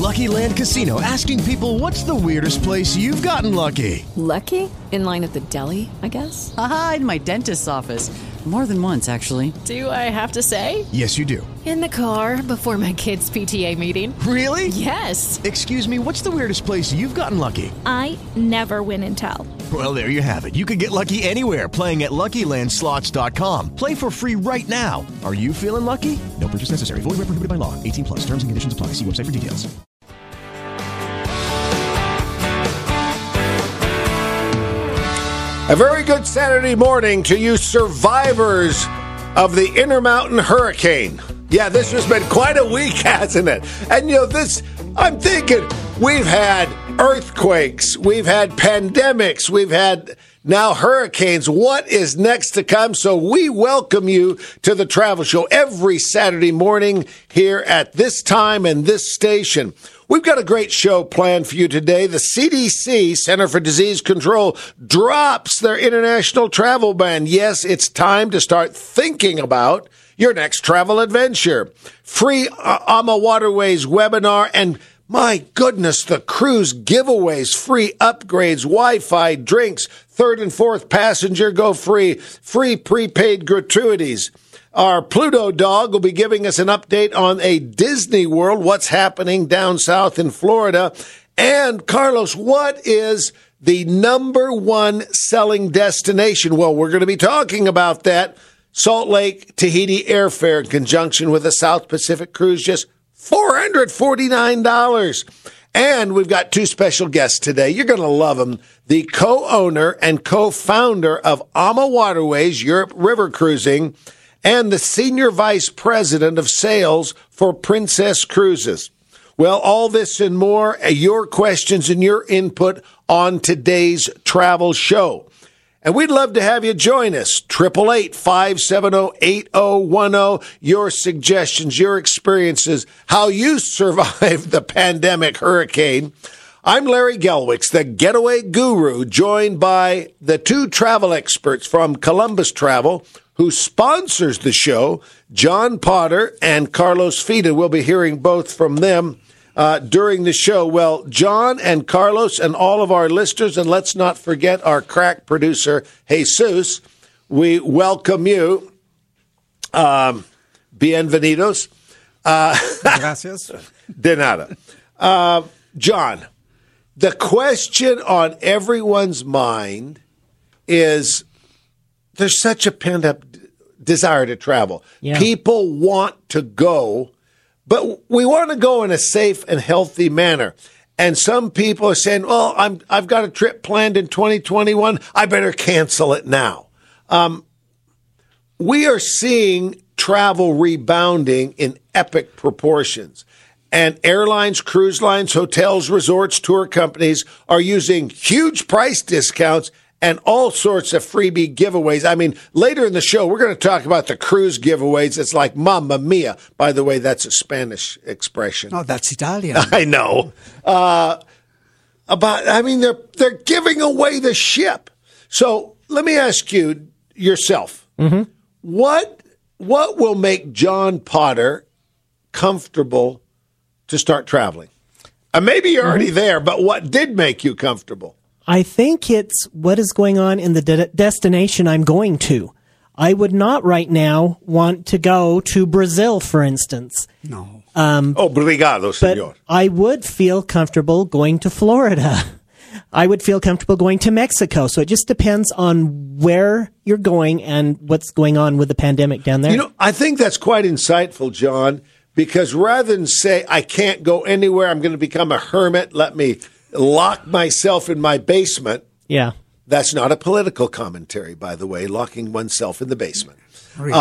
Lucky Land Casino, asking people, what's the weirdest place you've gotten lucky? Lucky? In line at the deli, I guess? Aha, in my dentist's office. More than once, actually. Do I have to say? Yes, you do. In the car before my kids' PTA meeting. Really? Yes. Excuse me, what's the weirdest place you've gotten lucky? I never win and tell. Well, there you have it. You can get lucky anywhere, playing at LuckyLandSlots.com. Play for free right now. Are you feeling lucky? No purchase necessary. Void where prohibited by law. 18 plus. Terms and conditions apply. See website for details. A very good Saturday morning to you survivors of the Intermountain Hurricane. Yeah, this has been quite a week, hasn't it? And, I'm thinking, we've had earthquakes, we've had pandemics, we've had now hurricanes. What is next to come? So we welcome you to the Travel Show every Saturday morning here at this time and this station. We've got a great show planned for you today. The CDC, Center for Disease Control, drops their international travel ban. Yes, it's time to start thinking about your next travel adventure. Free AMA Waterways webinar, and my goodness, the cruise giveaways, free upgrades, Wi-Fi, drinks, third and fourth passenger go free, free prepaid gratuities. Our Pluto dog will be giving us an update on a Disney World, what's happening down south in Florida. And Carlos, what is the number one selling destination? Well, we're going to be talking about that. Salt Lake Tahiti airfare in conjunction with a South Pacific cruise, just $449. And we've got two special guests today. You're going to love them. The co-owner and co-founder of AMA Waterways, Europe River Cruising, and the Senior Vice President of Sales for Princess Cruises. Well, all this and more, your questions and your input on today's travel show. And we'd love to have you join us. 888-570-8010. Your suggestions, your experiences, how you survived the pandemic hurricane. I'm Larry Gelwicks, the getaway guru, joined by the two travel experts from Columbus Travel, who sponsors the show, John Potter and Carlos Fita. We'll be hearing both from them during the show. Well, John and Carlos and all of our listeners, and let's not forget our crack producer, Jesus, we welcome you. Bienvenidos. Gracias. De nada. John, the question on everyone's mind is, there's such a pent-up desire to travel. Yeah. People want to go, but we want to go in a safe and healthy manner. And some people are saying, well, I've got a trip planned in 2021. I better cancel it now. We are seeing travel rebounding in epic proportions. And airlines, cruise lines, hotels, resorts, tour companies are using huge price discounts and all sorts of freebie giveaways. I mean, later in the show, we're going to talk about the cruise giveaways. It's like Mamma Mia. By the way, that's a Spanish expression. Oh, that's Italian. I know. They're giving away the ship. So let me ask you yourself, what will make John Potter comfortable to start traveling? Maybe you're already there, but what did make you comfortable? I think it's what is going on in the destination I'm going to. I would not right now want to go to Brazil, for instance. No. Obrigado, senor. But I would feel comfortable going to Florida. I would feel comfortable going to Mexico. So it just depends on where you're going and what's going on with the pandemic down there. You know, I think that's quite insightful, John, because rather than say, I can't go anywhere, I'm going to become a hermit, let me lock myself in my basement. Yeah. That's not a political commentary, by the way, locking oneself in the basement. Really?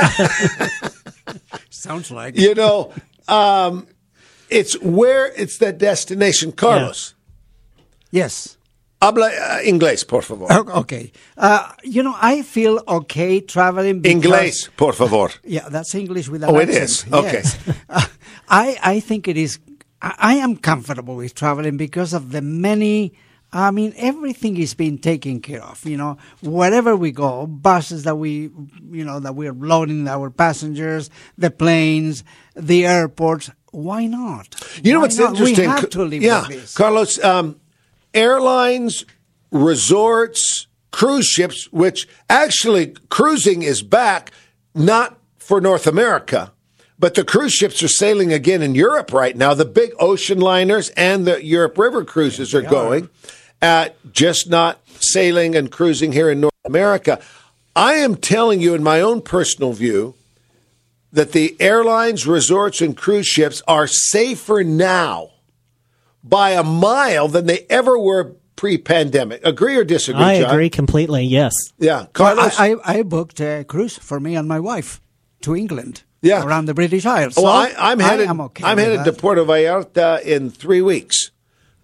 Sounds like. You know, it's that destination. Carlos. Yeah. Yes. Habla inglés, por favor. Okay. I feel okay traveling because... Inglés, por favor. Yeah, that's English with an accent. It is? Okay. Yes. I think it is... I am comfortable with traveling because of the many... everything is being taken care of. Wherever we go, buses that we are loading our passengers, the planes, the airports, why not? You know Why what's not? interesting? We have to live yeah, with this. Carlos, airlines, resorts, cruise ships, which actually cruising is back, not for North America, but the cruise ships are sailing again in Europe right now. The big ocean liners and the Europe River cruises are going, just not sailing and cruising here in North America. I am telling you, in my own personal view, that the airlines, resorts, and cruise ships are safer now by a mile than they ever were pre-pandemic. Agree or disagree, I John? agree completely, yes. Yeah. Well, Carlos? I booked a cruise for me and my wife to England. Yeah. Around the British Isles. Well, So I'm headed. I'm okay I'm with headed that. to Puerto Vallarta in 3 weeks.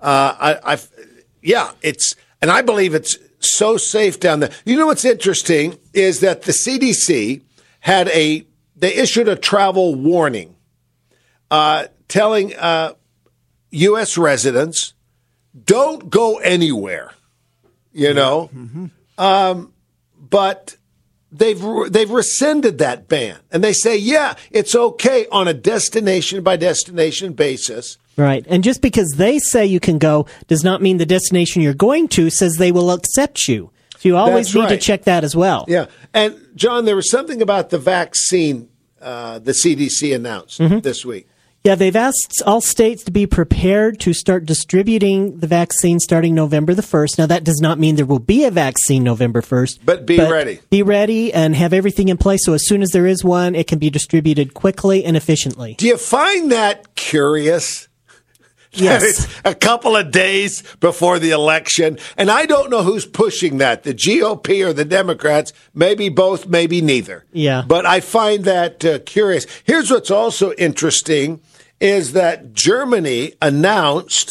It's and I believe it's so safe down there. You know what's interesting is that the CDC they issued a travel warning, telling U.S. residents don't go anywhere. You know, but. They've rescinded that ban, and they say, yeah, it's okay on a destination-by-destination basis. Right. And just because they say you can go does not mean the destination you're going to says they will accept you. So you always That's need right. to check that as well. Yeah. And, John, there was something about the vaccine the CDC announced this week. Yeah, they've asked all states to be prepared to start distributing the vaccine starting November the 1st. Now, that does not mean there will be a vaccine November 1st. But be ready. Be ready and have everything in place so as soon as there is one, it can be distributed quickly and efficiently. Do you find that curious? Yes. That it's a couple of days before the election, and I don't know who's pushing that, the GOP or the Democrats, maybe both, maybe neither. Yeah. But I find that curious. Here's what's also interesting is that Germany announced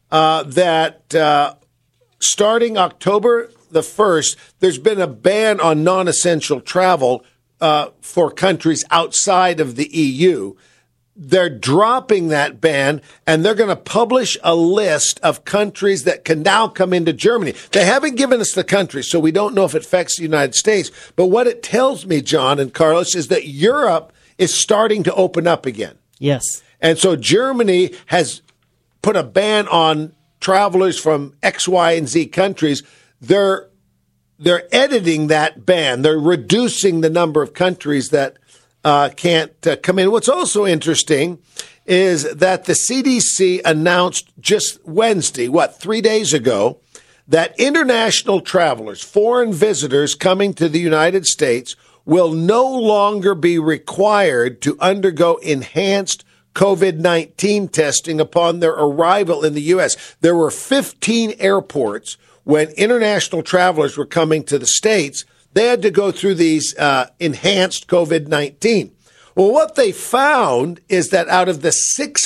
that starting October the 1st, there's been a ban on non-essential travel for countries outside of the EU. They're dropping that ban, and they're going to publish a list of countries that can now come into Germany. They haven't given us the countries, so we don't know if it affects the United States. But what it tells me, John and Carlos, is that Europe is starting to open up again. Yes. And so Germany has put a ban on travelers from X, Y, and Z countries. They're editing that ban. They're reducing the number of countries that can't come in. What's also interesting is that the CDC announced just Wednesday, 3 days ago, that international travelers, foreign visitors coming to the United States, will no longer be required to undergo enhanced COVID-19 testing upon their arrival in the U.S. There were 15 airports when international travelers were coming to the States. They had to go through these enhanced COVID-19. Well, what they found is that out of the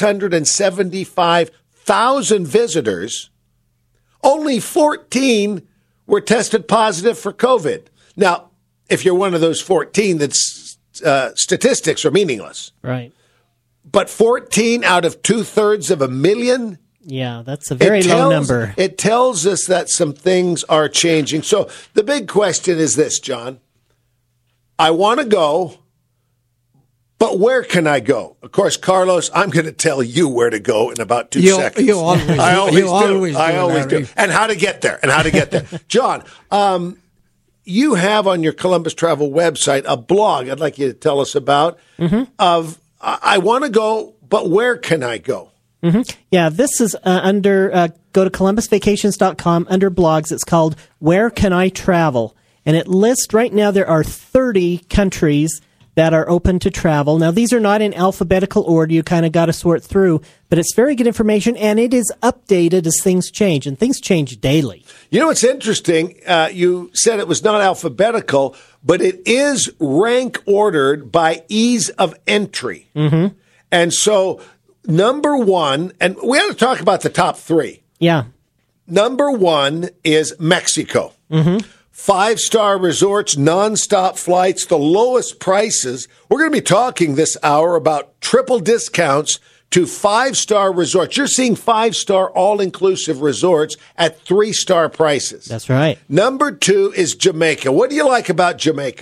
675,000 visitors, only 14 were tested positive for COVID. Now, if you're one of those 14, that's statistics are meaningless. Right. But 14 out of 2/3 of a million? Yeah, that's a very low number. It tells us that some things are changing. So the big question is this, John. I want to go, but where can I go? Of course, Carlos, I'm going to tell you where to go in about 2 seconds. You always do. I always You do. always I do, always do. Larry. And how to get there. John, you have on your Columbus Travel website a blog I'd like you to tell us about of I want to go, but where can I go? Yeah, this is under, go to columbusvacations.com under blogs. It's called Where Can I Travel? And it lists right now there are 30 countries that are open to travel. Now, these are not in alphabetical order. You kind of got to sort through, but it's very good information, and it is updated as things change, and things change daily. You know what's interesting? You said it was not alphabetical, but it is rank ordered by ease of entry. Mm-hmm. And so, number one, and we have to talk about the top three. Yeah. Number one is Mexico. Mm-hmm. 5-star resorts, nonstop flights, the lowest prices. We're going to be talking this hour about triple discounts to 5-star resorts. You're seeing 5-star all-inclusive resorts at 3-star prices. That's right. Number two is Jamaica. What do you like about Jamaica?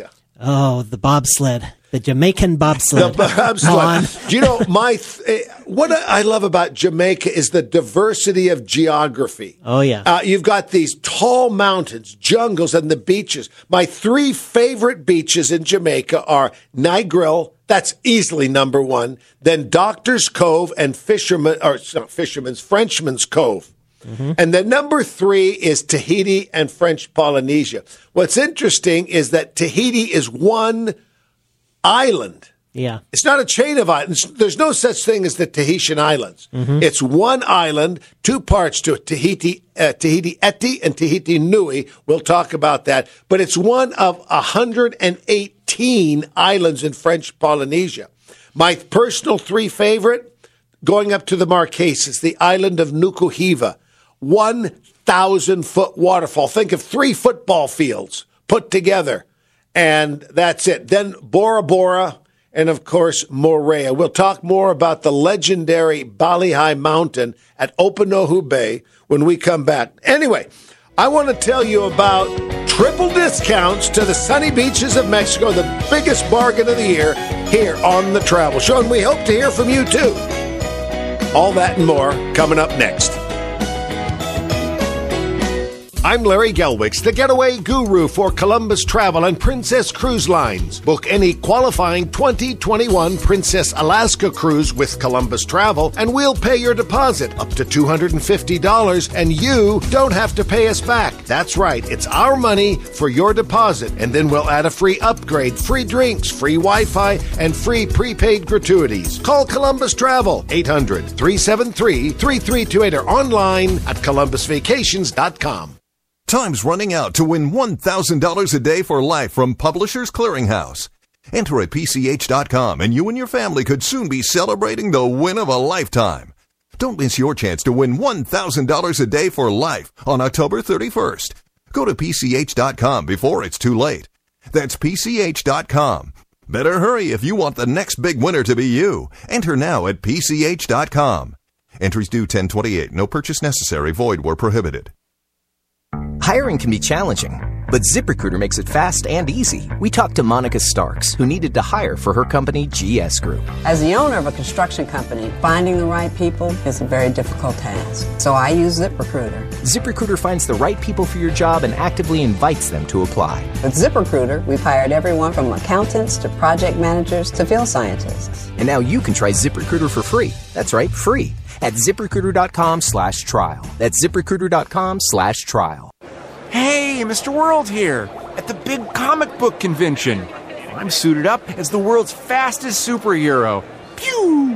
Oh, the bobsled. The Jamaican bobsled. The bobsled. Do you know, what I love about Jamaica is the diversity of geography. Oh, yeah. You've got these tall mountains, jungles, and the beaches. My 3 favorite beaches in Jamaica are Negril, that's easily number 1, then Doctor's Cove and Frenchman's Cove. Mm-hmm. And then number 3 is Tahiti and French Polynesia. What's interesting is that Tahiti is one island. Yeah. It's not a chain of islands. There's no such thing as the Tahitian Islands. Mm-hmm. It's one island, 2 parts to it, Tahiti Eti and Tahiti Nui. We'll talk about that. But it's one of 118 islands in French Polynesia. My personal 3 favorite, going up to the Marquesas, the island of Nukuhiva, 1,000-foot waterfall. Think of 3 football fields put together. And that's it. Then Bora Bora, and of course, Moorea. We'll talk more about the legendary Ballyhigh Mountain at Opanohu Bay when we come back. Anyway, I want to tell you about triple discounts to the sunny beaches of Mexico, the biggest bargain of the year here on The Travel Show. And we hope to hear from you, too. All that and more coming up next. I'm Larry Gelwicks, the getaway guru for Columbus Travel and Princess Cruise Lines. Book any qualifying 2021 Princess Alaska cruise with Columbus Travel, and we'll pay your deposit up to $250, and you don't have to pay us back. That's right, it's our money for your deposit, and then we'll add a free upgrade, free drinks, free Wi-Fi, and free prepaid gratuities. Call Columbus Travel, 800-373-3328, or online at columbusvacations.com. Time's running out to win $1,000 a day for life from Publishers Clearinghouse. Enter at PCH.com and you and your family could soon be celebrating the win of a lifetime. Don't miss your chance to win $1,000 a day for life on October 31st. Go to PCH.com before it's too late. That's PCH.com. Better hurry if you want the next big winner to be you. Enter now at PCH.com. Entries due 10/28. No purchase necessary. Void where prohibited. Hiring can be challenging, but ZipRecruiter makes it fast and easy. We talked to Monica Starks, who needed to hire for her company, GS Group. As the owner of a construction company, finding the right people is a very difficult task. So I use ZipRecruiter. ZipRecruiter finds the right people for your job and actively invites them to apply. With ZipRecruiter, we've hired everyone from accountants to project managers to field scientists. And now you can try ZipRecruiter for free. That's right, free. At ZipRecruiter.com/trial. That's ZipRecruiter.com/trial. Hey, Mr. World here, at the big comic book convention. I'm suited up as the world's fastest superhero. Pew!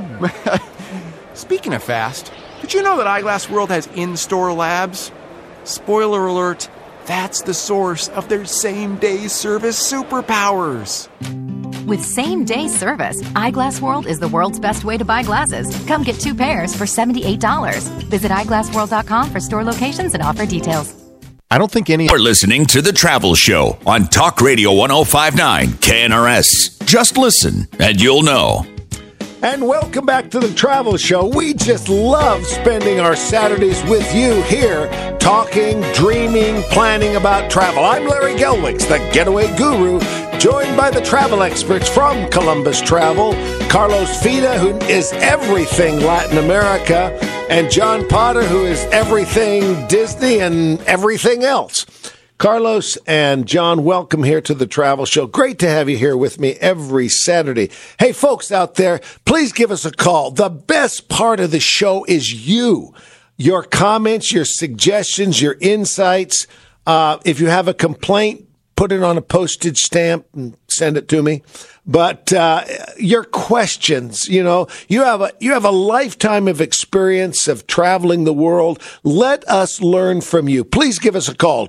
Speaking of fast, did you know that Eyeglass World has in-store labs? Spoiler alert, that's the source of their same-day service superpowers. With same-day service, Eyeglass World is the world's best way to buy glasses. Come get 2 pairs for $78. Visit eyeglassworld.com for store locations and offer details. I don't think any are listening to The Travel Show on Talk Radio 105.9 KNRS. Just listen and you'll know. And welcome back to The Travel Show. We just love spending our Saturdays with you here, talking, dreaming, planning about travel. I'm Larry Gelwicks, the getaway guru, joined by the travel experts from Columbus Travel, Carlos Fina, who is everything Latin America, and John Potter, who is everything Disney and everything else. Carlos and John, welcome here to the Travel Show. Great to have you here with me every Saturday. Hey, folks out there, please give us a call. The best part of the show is you. Your comments, your suggestions, your insights. If you have a complaint, put it on a postage stamp and send it to me. But your questions, you know, you have a lifetime of experience of traveling the world. Let us learn from you. Please give us a call,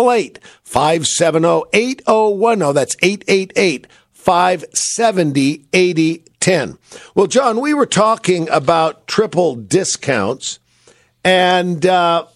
888-570-8010. That's 888-570-8010. Well, John, we were talking about triple discounts and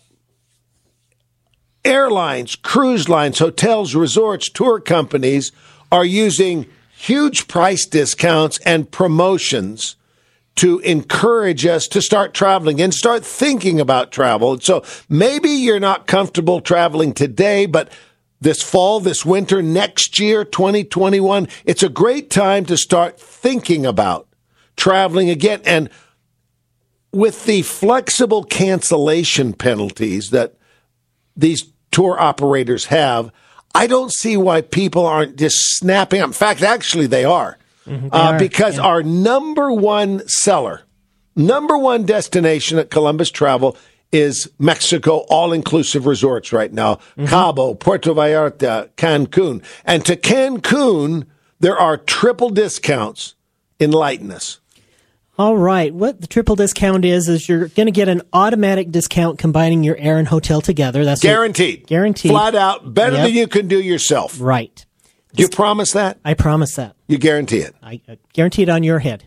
airlines, cruise lines, hotels, resorts, tour companies are using huge price discounts and promotions to encourage us to start traveling and start thinking about travel. And so maybe you're not comfortable traveling today, but this fall, this winter, next year, 2021. It's a great time to start thinking about traveling again. And with the flexible cancellation penalties that these tour operators have, I don't see why people aren't just snapping up. In fact, actually, they are. Because our number one seller, number one destination at Columbus Travel is Mexico all-inclusive resorts right now. Cabo, Puerto Vallarta, Cancun. And to Cancun, there are triple discounts. Enlighten us. All right. What the triple discount is you're going to get an automatic discount combining your air and hotel together. That's guaranteed. Guaranteed. Flat out. Better than you can do yourself. Right. You promise that? I promise that. You guarantee it? I guarantee it on your head.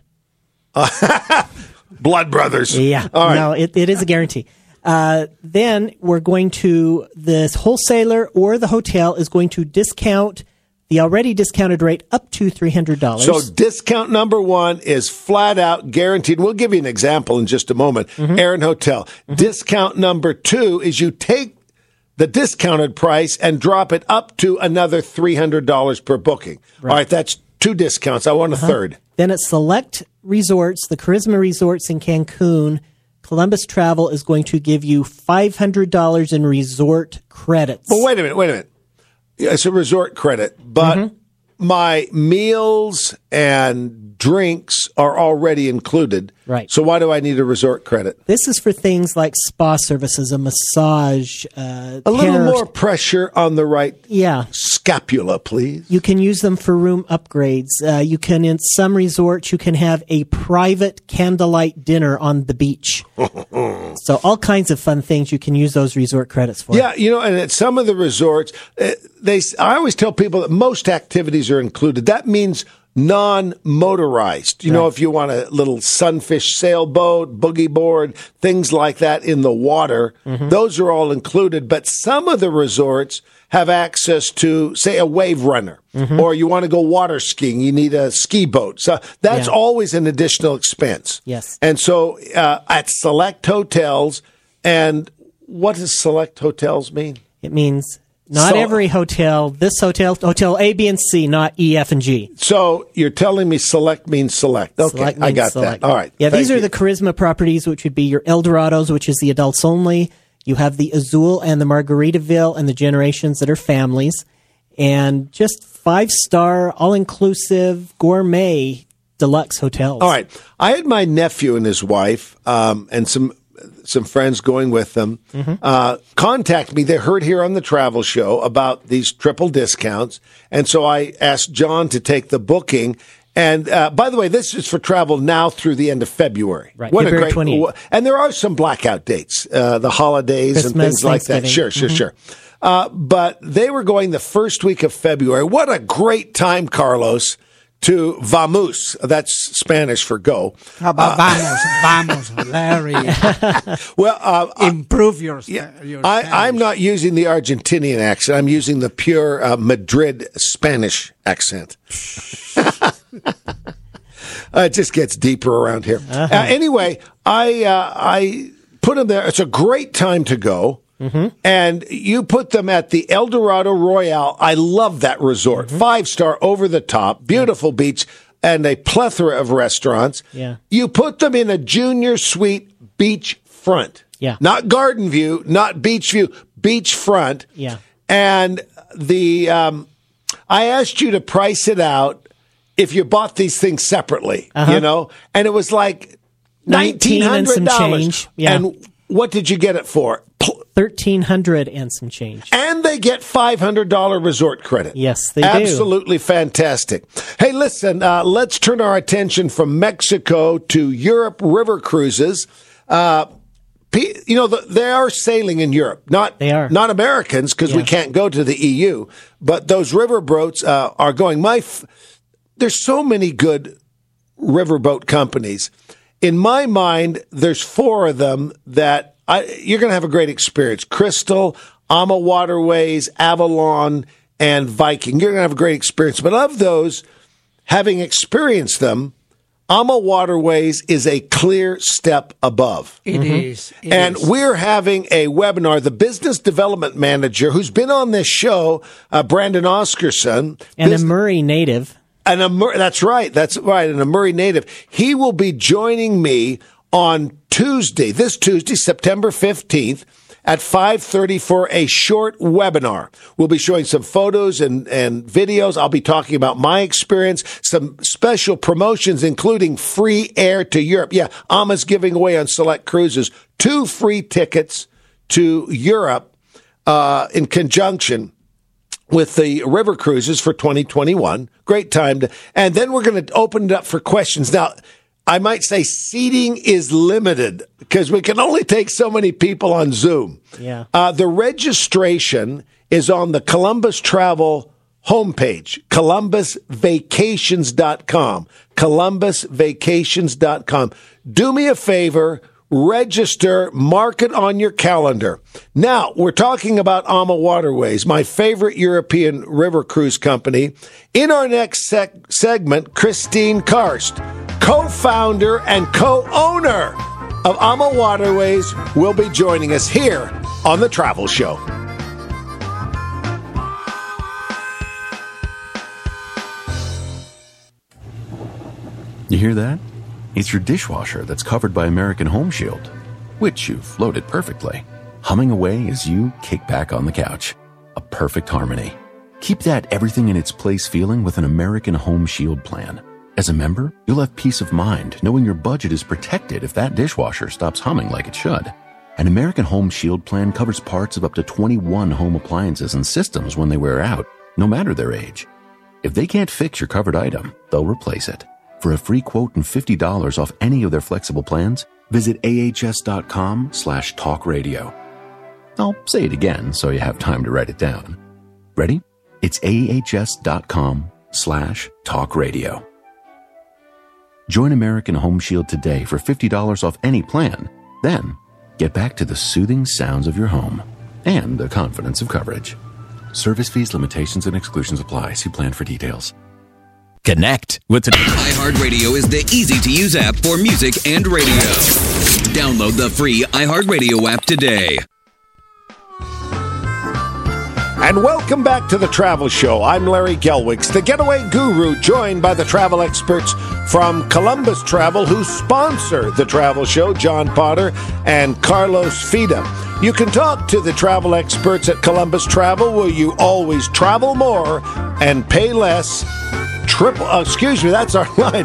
Blood brothers. Yeah. All right. No, it is a guarantee. Then we're going to, this wholesaler or the hotel is going to discount the already discounted rate up to $300. So discount number one is flat out guaranteed. We'll give you an example in just a moment. Air and Hotel. Discount number two is you take the discounted price and drop it up to another $300 per booking. Right. All right, that's two discounts. I want a third. Then at select resorts, the Charisma Resorts in Cancun, Columbus Travel is going to give you $500 in resort credits. Well, wait a minute. It's a resort credit, but my meals and drinks are already included. Right. So why do I need a resort credit? This is for things like spa services, a massage. A little more pressure on the right scapula, please. You can use them for room upgrades. You can, in some resorts, you can have a private candlelight dinner on the beach. So all kinds of fun things you can use those resort credits for. Yeah, and at some of the resorts, I always tell people that most activities are included. That means non-motorized. You know, if you want a little sunfish sailboat, boogie board, things like that in the water, those are all included. But some of the resorts have access to, say, a wave runner, or you want to go water skiing, you need a ski boat. So that's always an additional expense. Yes. And so at select hotels, and what does select hotels mean? It means not every hotel. This hotel A, B, and C, not E, F, and G. So you're telling me select means select. Okay, select means I got select. That. All right. Yeah, these are the Charisma properties, which would be your Eldorados, which is the adults only. You have the Azul and the Margaritaville and the Generations that are families. And just 5-star, all-inclusive, gourmet, deluxe hotels. All right. I had my nephew and his wife and some friends going with them contact me. They heard here on the travel show about these triple discounts. And so I asked John to take the booking. And by the way, this is for travel now through the end of February. Right. What February a great 28th. And there are some blackout dates, the holidays Christmas, and things like that. Sure. But they were going the first week of February. What a great time, Carlos, to vamos. That's Spanish for go. Vamos, Larry. Well, improve your I'm not using the Argentinian accent. I'm using the pure Madrid Spanish accent. It just gets deeper around here. Anyway, I put them there. It's a great time to go. And you put them at the Eldorado Royale. I love that resort. 5-star, over the top, beautiful beach, and a plethora of restaurants. Yeah. You put them in a junior suite beachfront. Yeah. Not garden view, not beach view, beachfront. Yeah. And I asked you to price it out if you bought these things separately, and it was like $1,900 and some change. Yeah. And what did you get it for? $1,300 and some change. And they get $500 resort credit. Yes, they do. Absolutely fantastic. Hey, listen, let's turn our attention from Mexico to Europe river cruises. They are sailing in Europe. Not Americans, because we can't go to the EU, but those river boats are going. There's so many good riverboat companies. In my mind, there's 4 of them that you're going to have a great experience. Crystal, Ama Waterways, Avalon, and Viking. You're going to have a great experience. But of those, having experienced them, AMA Waterways is a clear step above. It is. And we're having a webinar. The business development manager, who's been on this show, Brandon Oscarson. And a Murray native. That's right. And a Murray native. He will be joining me on this Tuesday, September 15th, at 5:30 for a short webinar. We'll be showing some photos and videos. I'll be talking about my experience, some special promotions, including free air to Europe. Yeah, AMA's giving away on select cruises 2 free tickets to Europe in conjunction with the river cruises for 2021. Great time and then we're going to open it up for questions. Now, I might say seating is limited because we can only take so many people on Zoom. Yeah. The registration is on the Columbus Travel homepage, columbusvacations.com, columbusvacations.com. Do me a favor, register, mark it on your calendar. Now, we're talking about AMA Waterways, my favorite European river cruise company. In our next segment, Christine Karst, co-founder and co-owner of AMA Waterways, will be joining us here on The Travel Show. You hear that? It's your dishwasher that's covered by American Home Shield, which you've loaded perfectly, humming away as you kick back on the couch. A perfect harmony. Keep that everything in its place feeling with an American Home Shield plan. As a member, you'll have peace of mind knowing your budget is protected if that dishwasher stops humming like it should. An American Home Shield plan covers parts of up to 21 home appliances and systems when they wear out, no matter their age. If they can't fix your covered item, they'll replace it. For a free quote and $50 off any of their flexible plans, visit ahs.com/talkradio. I'll say it again so you have time to write it down. Ready? It's ahs.com/talkradio. Join American Home Shield today for $50 off any plan. Then, get back to the soothing sounds of your home and the confidence of coverage. Service fees, limitations, and exclusions apply. See plan for details. Connect with the iHeartRadio is the easy-to-use app for music and radio. Download the free iHeartRadio app today. And welcome back to The Travel Show. I'm Larry Gelwicks, the getaway guru, joined by the travel experts from Columbus Travel who sponsor The Travel Show, John Potter and Carlos Fida. You can talk to the travel experts at Columbus Travel, where you always travel more and pay less. That's our line,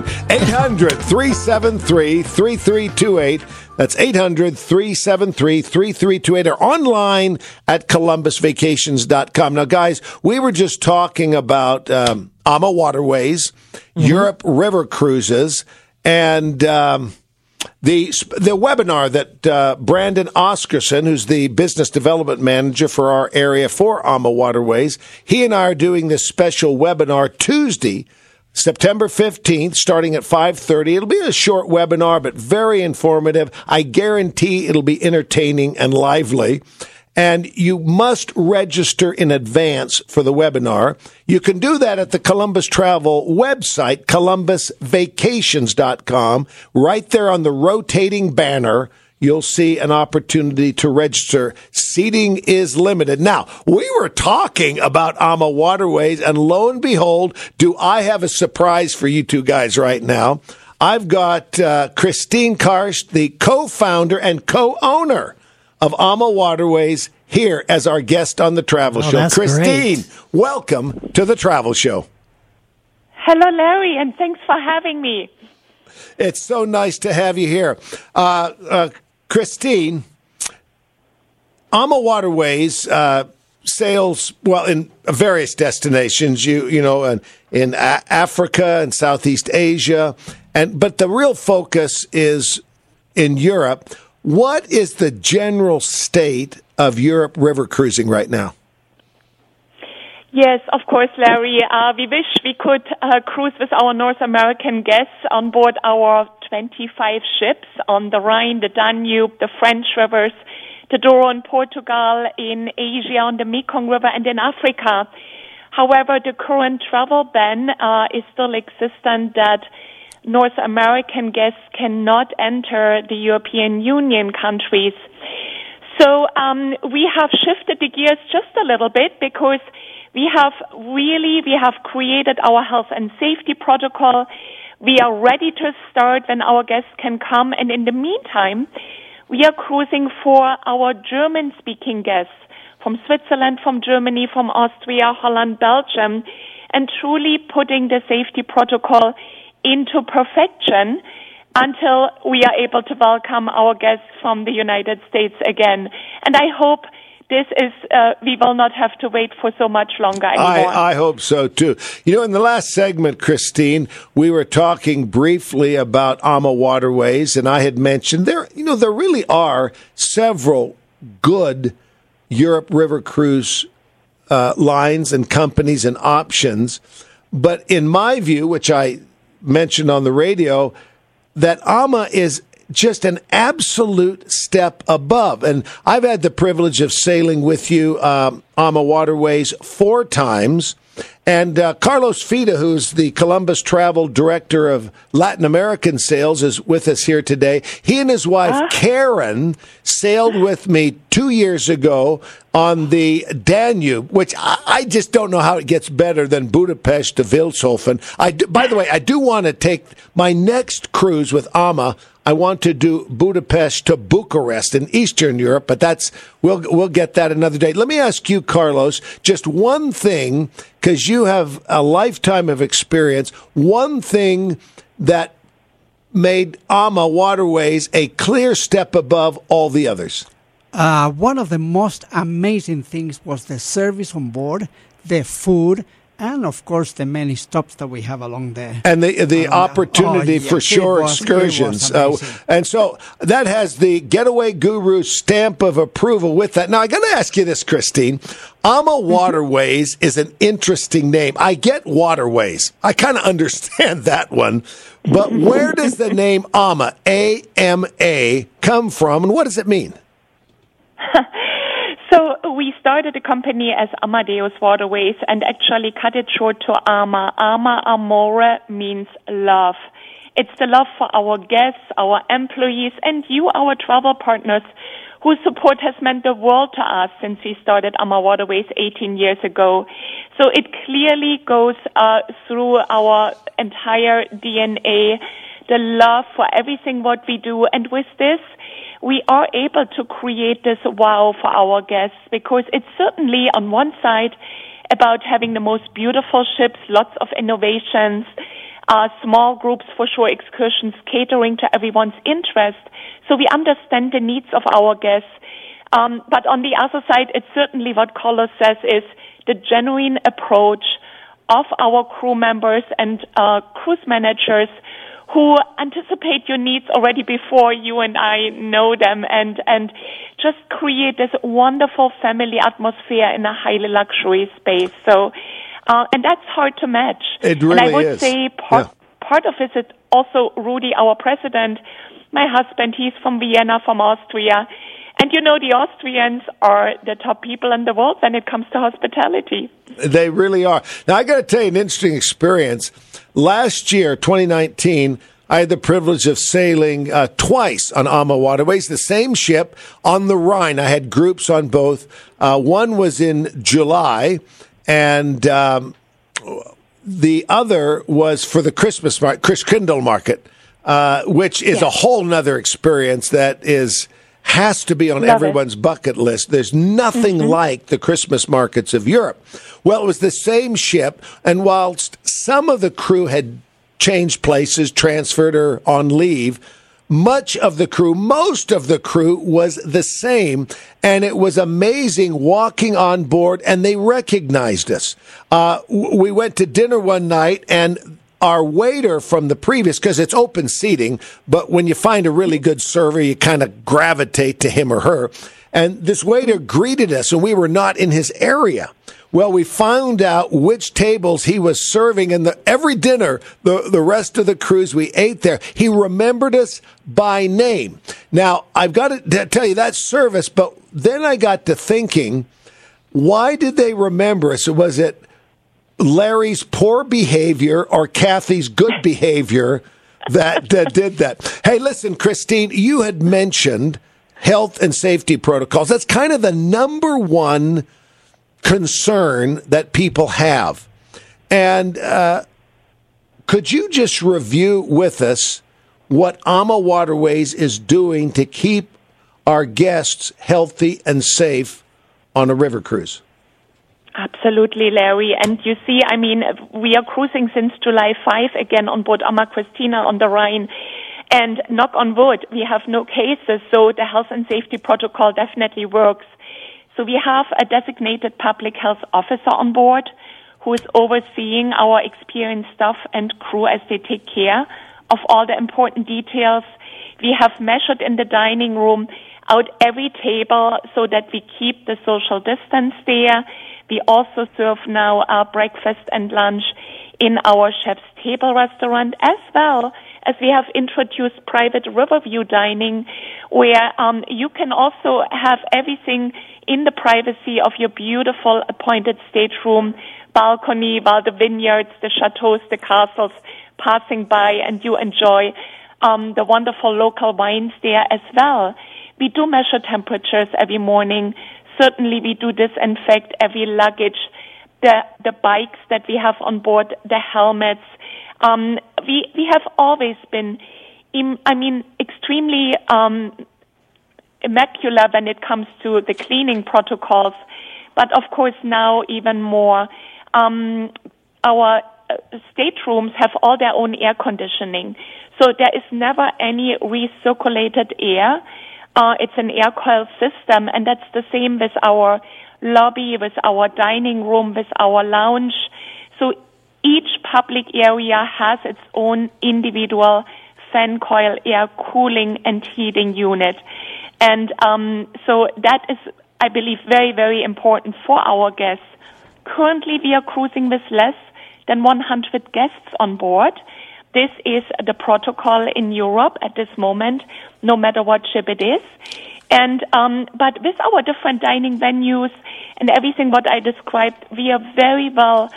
800-373-3328. That's 800-373-3328, or online at columbusvacations.com. Now, guys, we were just talking about AMA Waterways, Europe River Cruises, and the webinar that Brandon Oscarson, who's the business development manager for our area for AMA Waterways, he and I are doing this special webinar Tuesday, September 15th, starting at 5:30. It'll be a short webinar, but very informative. I guarantee it'll be entertaining and lively. And you must register in advance for the webinar. You can do that at the Columbus Travel website, columbusvacations.com. Right there on the rotating banner, you'll see an opportunity to register. Seating is limited. Now, we were talking about AMA Waterways, and lo and behold, do I have a surprise for you two guys right now. I've got Christine Karst, the co-founder and co-owner of AMA Waterways, here as our guest on The Travel Show. That's Christine, great. welcome to The Travel Show. Hello, Larry, and thanks for having me. It's so nice to have you here. Christine, AMA Waterways sails, in various destinations, in Africa and Southeast Asia, but the real focus is in Europe. What is the general state of Europe river cruising right now? Yes, of course, Larry. We wish we could cruise with our North American guests on board our 25 ships on the Rhine, the Danube, the French rivers, the Douro in Portugal, in Asia on the Mekong River, and in Africa. However, the current travel ban is still existent that North American guests cannot enter the European Union countries. So we have shifted the gears just a little bit because we have created our health and safety protocol. We are ready to start when our guests can come. And in the meantime, we are cruising for our German-speaking guests from Switzerland, from Germany, from Austria, Holland, Belgium, and truly putting the safety protocol into perfection until we are able to welcome our guests from the United States again. And I hope this is, we will not have to wait for so much longer anymore. I hope so, too. In the last segment, Christine, we were talking briefly about AMA Waterways, and I had mentioned there really are several good Europe River Cruise lines and companies and options. But in my view, which I mentioned on the radio, that AMA is just an absolute step above. And I've had the privilege of sailing with you, AMA Waterways, 4 times. And Carlos Fida, who's the Columbus Travel Director of Latin American Sales, is with us here today. He and his wife, Karen, sailed with me 2 years ago on the Danube, which I just don't know how it gets better than Budapest to Vilshofen. By the way, I do want to take my next cruise with AMA. I want to do Budapest to Bucharest in Eastern Europe, but we'll get that another day. Let me ask you, Carlos, just one thing, because you have a lifetime of experience, one thing that made AMA Waterways a clear step above all the others. One of the most amazing things was the service on board, the food, and, of course, the many stops that we have along there. And the opportunity for shore excursions. And so that has the Getaway Guru stamp of approval with that. Now, I got to ask you this, Christine. AMA Waterways is an interesting name. I get waterways. I kind of understand that one. But where does the name AMA, A-M-A, come from, and what does it mean? So we started the company as Amadeus Waterways and actually cut it short to AMA. AMA Amore means love. It's the love for our guests, our employees, and you, our travel partners, whose support has meant the world to us since we started AMA Waterways 18 years ago. So it clearly goes through our entire DNA, the love for everything what we do. And with this, we are able to create this wow for our guests because it's certainly on one side about having the most beautiful ships, lots of innovations, small groups for shore excursions, catering to everyone's interest. So we understand the needs of our guests. But on the other side, it's certainly what Carlos says is the genuine approach of our crew members and cruise managers who anticipate your needs already before you and I know them and just create this wonderful family atmosphere in a highly luxury space. So, and that's hard to match. It really is. And I would say part of it is also Rudy, our president, my husband, he's from Vienna, from Austria. And the Austrians are the top people in the world when it comes to hospitality. They really are. Now, I got to tell you an interesting experience. Last year, 2019, I had the privilege of sailing twice on AMA Waterways, the same ship on the Rhine. I had groups on both. One was in July, and the other was for the Christmas market, Christkindl market, which is a whole nother experience that has to be on everyone's bucket list. There's nothing like the Christmas markets of Europe. Well, it was the same ship, and whilst some of the crew had changed places, transferred, or on leave, most of the crew was the same, and it was amazing walking on board, and they recognized us. We went to dinner one night, and our waiter from the previous, because it's open seating, but when you find a really good server, you kind of gravitate to him or her. And this waiter greeted us, and we were not in his area. Well, we found out which tables he was serving, and every dinner, the rest of the cruise we ate there, he remembered us by name. Now, I've got to tell you, that's service, but then I got to thinking, why did they remember us? Was it Larry's poor behavior or Kathy's good behavior that did that. Hey, listen, Christine, you had mentioned health and safety protocols. That's kind of the number one concern that people have. And could you just review with us what AMA Waterways is doing to keep our guests healthy and safe on a river cruise? Absolutely, Larry. And you see, I mean, we are cruising since July 5 again on board AMA Christina on the Rhine. And knock on wood, we have no cases, so the health and safety protocol definitely works. So we have a designated public health officer on board who is overseeing our experienced staff and crew as they take care of all the important details. We have measured in the dining room out every table so that we keep the social distance there. We also serve now our breakfast and lunch in our chef's table restaurant, as well as we have introduced private riverview dining, where you can also have everything in the privacy of your beautiful appointed stateroom, balcony, while the vineyards, the chateaus, the castles passing by, and you enjoy the wonderful local wines there as well. We do measure temperatures every morning. Certainly we do disinfect every luggage, the bikes that we have on board, the helmets. We have always been, extremely immaculate when it comes to the cleaning protocols. But of course now even more. Our staterooms have all their own air conditioning. So there is never any recirculated air. It's an air coil system, and that's the same with our lobby, with our dining room, with our lounge. So each public area has its own individual fan coil air cooling and heating unit. And so that is, I believe, very, very important for our guests. Currently, we are cruising with less than 100 guests on board. This is the protocol in Europe at this moment, no matter what ship it is. And but with our different dining venues and everything what I described, we are very well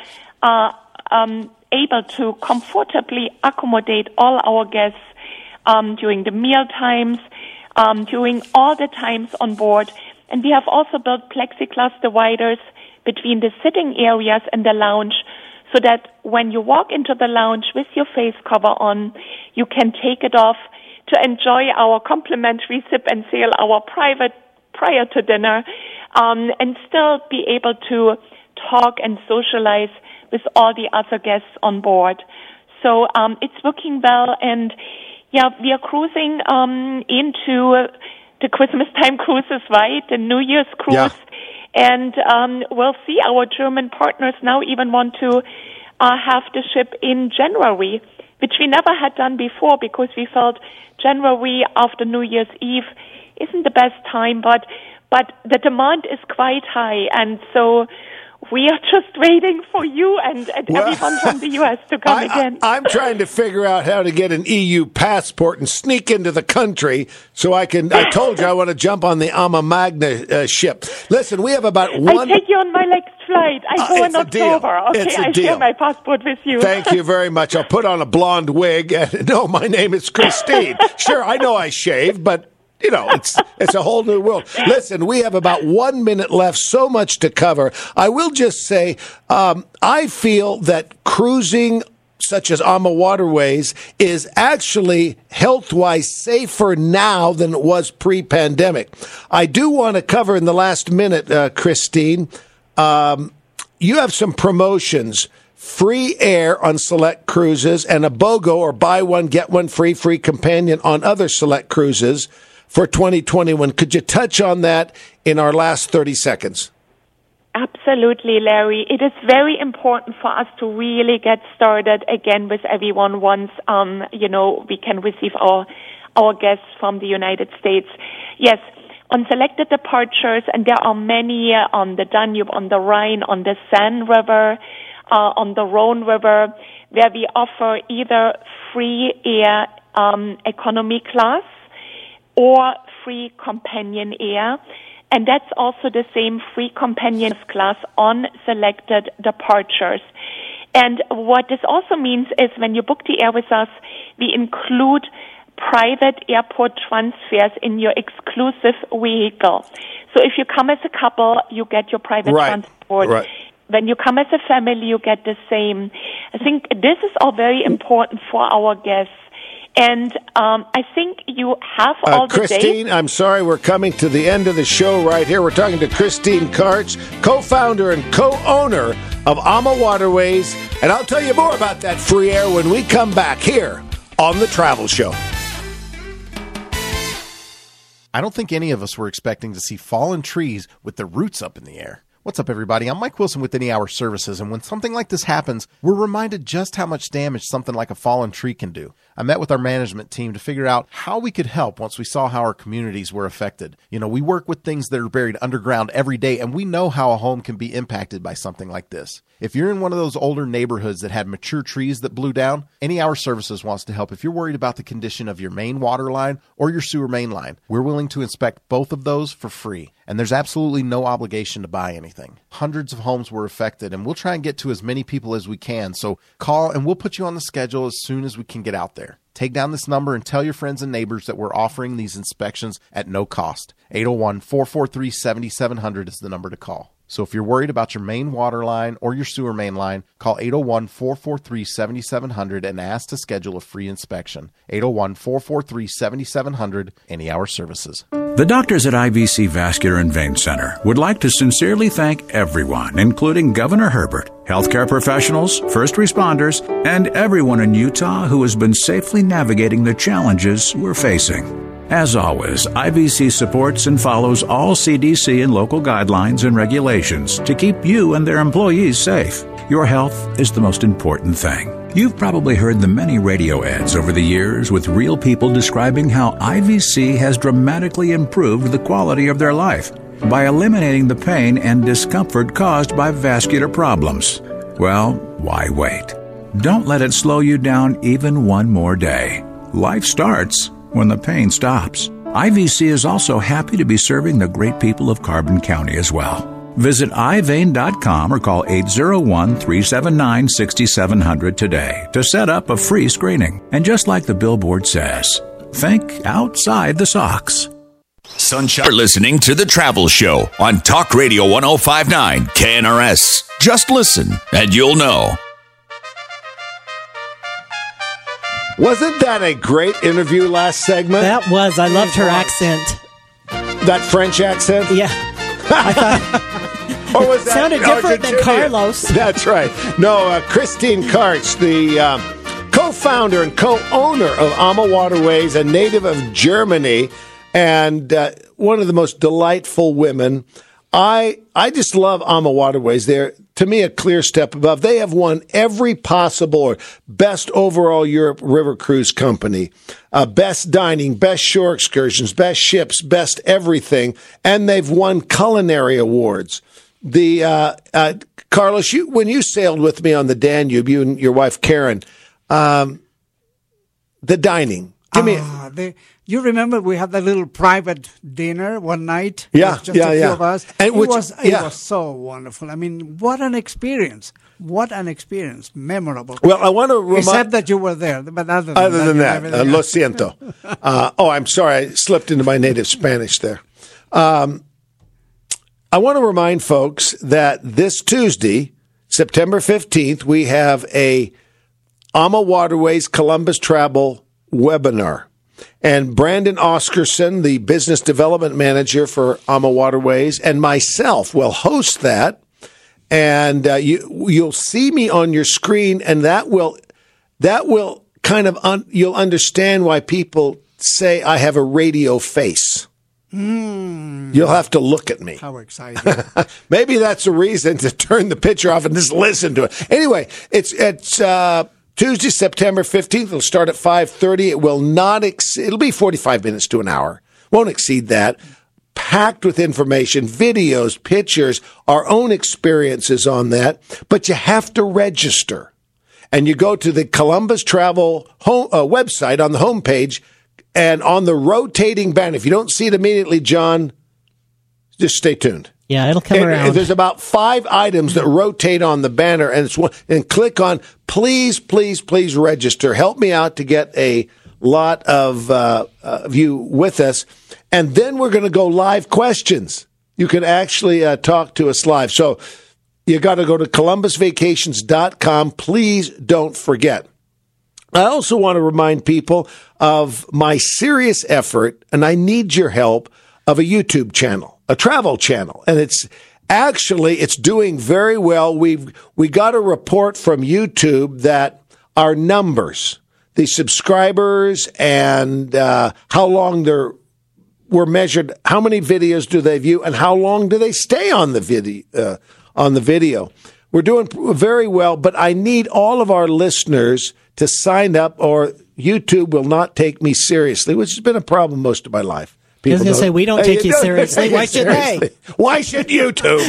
able to comfortably accommodate all our guests during the meal times, during all the times on board. And we have also built plexiglass dividers between the sitting areas and the lounge, so that when you walk into the lounge with your face cover on, you can take it off to enjoy our complimentary sip and sail, our private prior to dinner, and still be able to talk and socialize with all the other guests on board. So it's working well, and yeah, we are cruising into the Christmas time cruises, right? The New Year's cruise. Yeah. And we'll see, our German partners now even want to have the ship in January, which we never had done before, because we felt January after New Year's Eve isn't the best time, but the demand is quite high, and so we are just waiting for you and everyone from the U.S. to come again. I'm trying to figure out how to get an EU passport and sneak into the country so I told you I want to jump on the AMA Magna ship. Listen, we have about one... I take you on my next flight. I go in October. Okay, I share my passport with you. Thank you very much. I'll put on a blonde wig. No, my name is Christine. Sure, I know I shave, but... You know, it's a whole new world. Listen, we have about 1 minute left, so much to cover. I will just say, I feel that cruising such as AMA Waterways is actually health-wise safer now than it was pre-pandemic. I do want to cover in the last minute, Christine, you have some promotions. Free air on select cruises and a BOGO or buy one, get one free companion on other select cruises for 2021. Could you touch on that in our last 30 seconds? Absolutely, Larry. It is very important for us to really get started again with everyone once, we can receive our guests from the United States. Yes, on selected departures, and there are many on the Danube, on the Rhine, on the Seine River, on the Rhone River, where we offer either free air economy class or free companion air. And that's also the same free companion class on selected departures. And what this also means is when you book the air with us, we include private airport transfers in your exclusive vehicle. So if you come as a couple, you get your private transport. Right. When you come as a family, you get the same. I think this is all very important for our guests. And I think you have all the Christine, dates. I'm sorry, we're coming to the end of the show right here. We're talking to Christine Karch, co-founder and co-owner of AMA Waterways. And I'll tell you more about that free air when we come back here on The Travel Show. I don't think any of us were expecting to see fallen trees with their roots up in the air. What's up, everybody? I'm Mike Wilson with Any Hour Services, and when something like this happens, we're reminded just how much damage something like a fallen tree can do. I met with our management team to figure out how we could help once we saw how our communities were affected. You know, we work with things that are buried underground every day, and we know how a home can be impacted by something like this. If you're in one of those older neighborhoods that had mature trees that blew down, Any Hour Services wants to help. If you're worried about the condition of your main water line or your sewer main line, we're willing to inspect both of those for free. And there's absolutely no obligation to buy anything. Hundreds of homes were affected, and we'll try and get to as many people as we can. So call, and we'll put you on the schedule as soon as we can get out there. Take down this number and tell your friends and neighbors that we're offering these inspections at no cost. 801-443-7700 is the number to call. So if you're worried about your main water line or your sewer main line, call 801-443-7700 and ask to schedule a free inspection. 801-443-7700, Any Hour Services. The doctors at IVC Vascular and Vein Center would like to sincerely thank everyone, including Governor Herbert, healthcare professionals, first responders, and everyone in Utah who has been safely navigating the challenges we're facing. As always, IVC supports and follows all CDC and local guidelines and regulations to keep you and their employees safe. Your health is the most important thing. You've probably heard the many radio ads over the years with real people describing how IVC has dramatically improved the quality of their life by eliminating the pain and discomfort caused by vascular problems. Well, why wait? Don't let it slow you down even one more day. Life starts when the pain stops. IVC is also happy to be serving the great people of Carbon County as well. Visit iVein.com or call 801-379-6700 today to set up a free screening. And just like the billboard says, think outside the socks. Sunshine. You're listening to The Travel Show on Talk Radio 105.9 KNRS. Just listen and you'll know. Wasn't that a great interview last segment? That was. I loved her accent. That French accent? Yeah. I thought or was that sounded different than Carlos. That's right. No, Christine Karch, the co-founder and co-owner of AMA Waterways, a native of Germany, and one of the most delightful women. I just love AMA Waterways. They're, to me, a clear step above. They have won every possible best overall Europe river cruise company, best dining, best shore excursions, best ships, best everything, and they've won culinary awards. The Carlos, when you sailed with me on the Danube, you and your wife Karen, the dining. Give me. You remember we had that little private dinner one night? Yeah, just a few of us. And it was so wonderful. I mean, what an experience. What an experience. Memorable. Well, I want to except that you were there. But other than that lo siento. I'm sorry. I slipped into my native Spanish there. I want to remind folks that this Tuesday, September 15th, we have a AMA Waterways Columbus Travel webinar. And Brandon Oscarson, the business development manager for AMA Waterways, and myself will host that. And you'll see me on your screen, and that will kind of you'll understand why people say I have a radio face. You'll have to look at me. How exciting. Maybe that's a reason to turn the picture off and just listen to it. Anyway, it's Tuesday, September 15th. It'll start at 5:30. It will not it'll be 45 minutes to an hour. Won't exceed that. Packed with information, videos, pictures, our own experiences on that. But you have to register. And you go to the Columbus Travel website on the homepage, and on the rotating banner, if you don't see it immediately, John, just stay tuned. Yeah, it'll come around. There's about 5 items that rotate on the banner, and click on please, please, please register. Help me out to get a lot of you with us. And then we're going to go live questions. You can actually talk to us live. So you got to go to columbusvacations.com. Please don't forget. I also want to remind people of my serious effort, and I need your help, of a YouTube channel, a travel channel. And it's doing very well. We got a report from YouTube that our numbers, the subscribers, and how long were measured, how many videos do they view, and how long do they stay on the video. We're doing very well, but I need all of our listeners to sign up, or YouTube will not take me seriously, which has been a problem most of my life. I was going to say, we don't take you seriously. Why should they? Why should YouTube?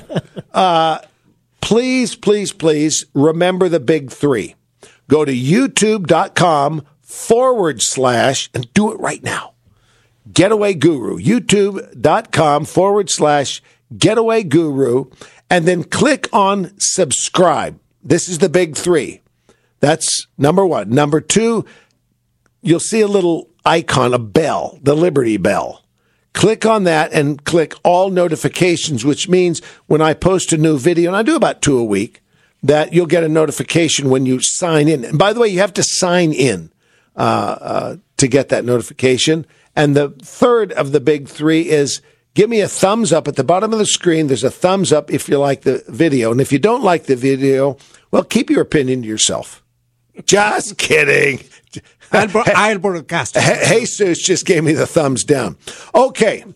Please, please, please remember the big three. Go to youtube.com/ and do it right now. Getaway Guru. youtube.com/ Getaway Guru. And then click on subscribe. This is the big three. That's number one. Number two, you'll see a little icon, a bell, the Liberty Bell. Click on that and click all notifications, which means when I post a new video, and I do about 2 a week, that you'll get a notification when you sign in. And by the way, you have to sign in to get that notification. And the third of the big three is give me a thumbs up. At the bottom of the screen, there's a thumbs up if you like the video. And if you don't like the video, well, keep your opinion to yourself. Just kidding. I'll broadcast. Jesus just gave me the thumbs down. Okay.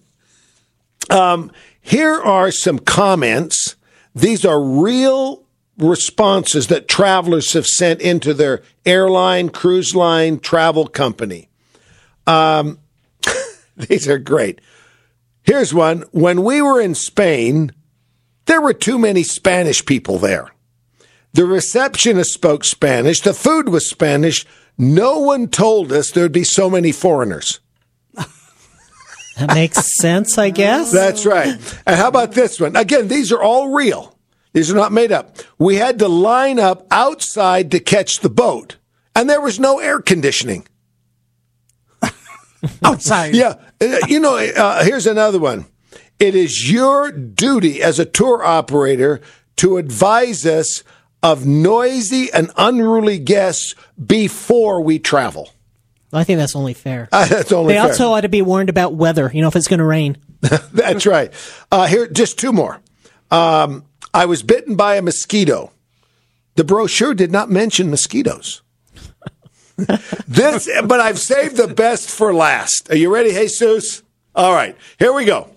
Here are some comments. These are real responses that travelers have sent into their airline, cruise line, travel company. These are great. Here's one. When we were in Spain, there were too many Spanish people there. The receptionist spoke Spanish. The food was Spanish. No one told us there'd be so many foreigners. That makes sense, I guess. That's right. And how about this one? Again, these are all real. These are not made up. We had to line up outside to catch the boat, and there was no air conditioning. Outside. Yeah. Here's another one. It is your duty as a tour operator to advise us of noisy and unruly guests before we travel. I think that's only fair. That's only fair. They also ought to be warned about weather, if it's going to rain. That's right. Here, just two more. I was bitten by a mosquito. The brochure did not mention mosquitoes. But I've saved the best for last. Are you ready, Jesus? All right, here we go.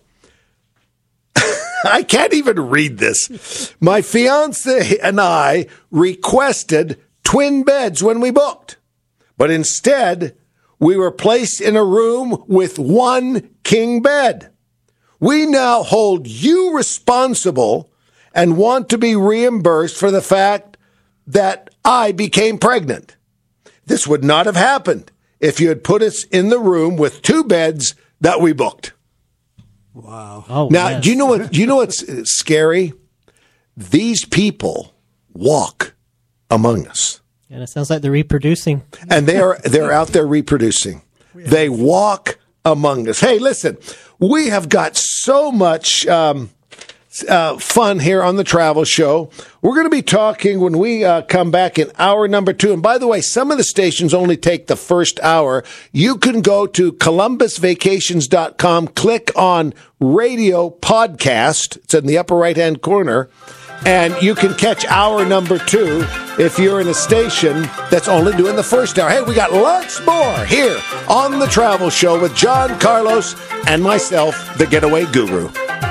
I can't even read this. My fiance and I requested twin beds when we booked, but instead we were placed in a room with one king bed. We now hold you responsible and want to be reimbursed for the fact that I became pregnant. This would not have happened if you had put us in the room with two beds that we booked. Wow. Oh, now, yes. Do you know what's scary? These people walk among us. And it sounds like they're reproducing. And they're out there reproducing. They walk among us. Hey, listen, we have got so much fun here on the Travel Show. We're going to be talking when we come back in hour number 2. And by the way, some of the stations only take the first hour. You can go to columbusvacations.com, click on Radio Podcast. It's in the upper right-hand corner. And you can catch hour number 2 if you're in a station that's only doing the first hour. Hey, we got lots more here on the Travel Show with John Carlos and myself, the Getaway Guru.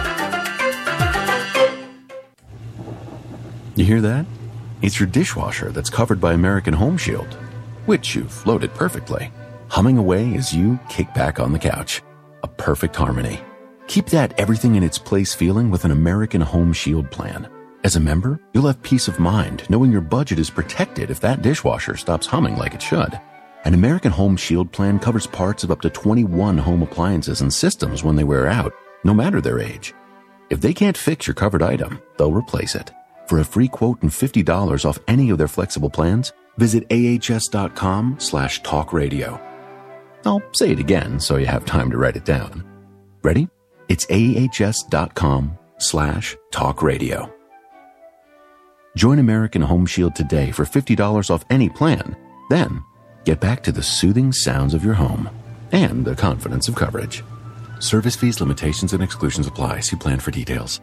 You hear that? It's your dishwasher that's covered by American Home Shield, which you've loaded perfectly, humming away as you kick back on the couch. A perfect harmony. Keep that everything in its place feeling with an American Home Shield plan. As a member, you'll have peace of mind knowing your budget is protected if that dishwasher stops humming like it should. An American Home Shield plan covers parts of up to 21 home appliances and systems when they wear out, no matter their age. If they can't fix your covered item, they'll replace it. For a free quote and $50 off any of their flexible plans, visit ahs.com/talkradio. I'll say it again so you have time to write it down. Ready? It's ahs.com/talkradio. Join American Home Shield today for $50 off any plan. Then, get back to the soothing sounds of your home and the confidence of coverage. Service fees, limitations, and exclusions apply. See plan for details.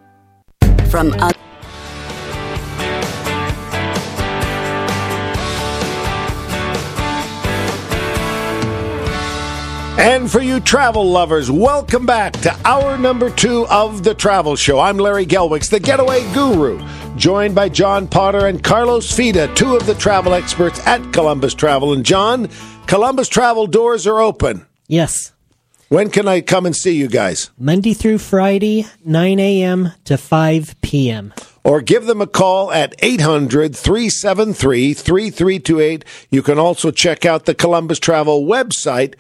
And for you travel lovers, welcome back to hour number 2 of The Travel Show. I'm Larry Gelwicks, the getaway guru, joined by John Potter and Carlos Fida, 2 of the travel experts at Columbus Travel. And John, Columbus Travel doors are open. Yes. When can I come and see you guys? Monday through Friday, 9 a.m. to 5 p.m. Or give them a call at 800-373-3328. You can also check out the Columbus Travel website,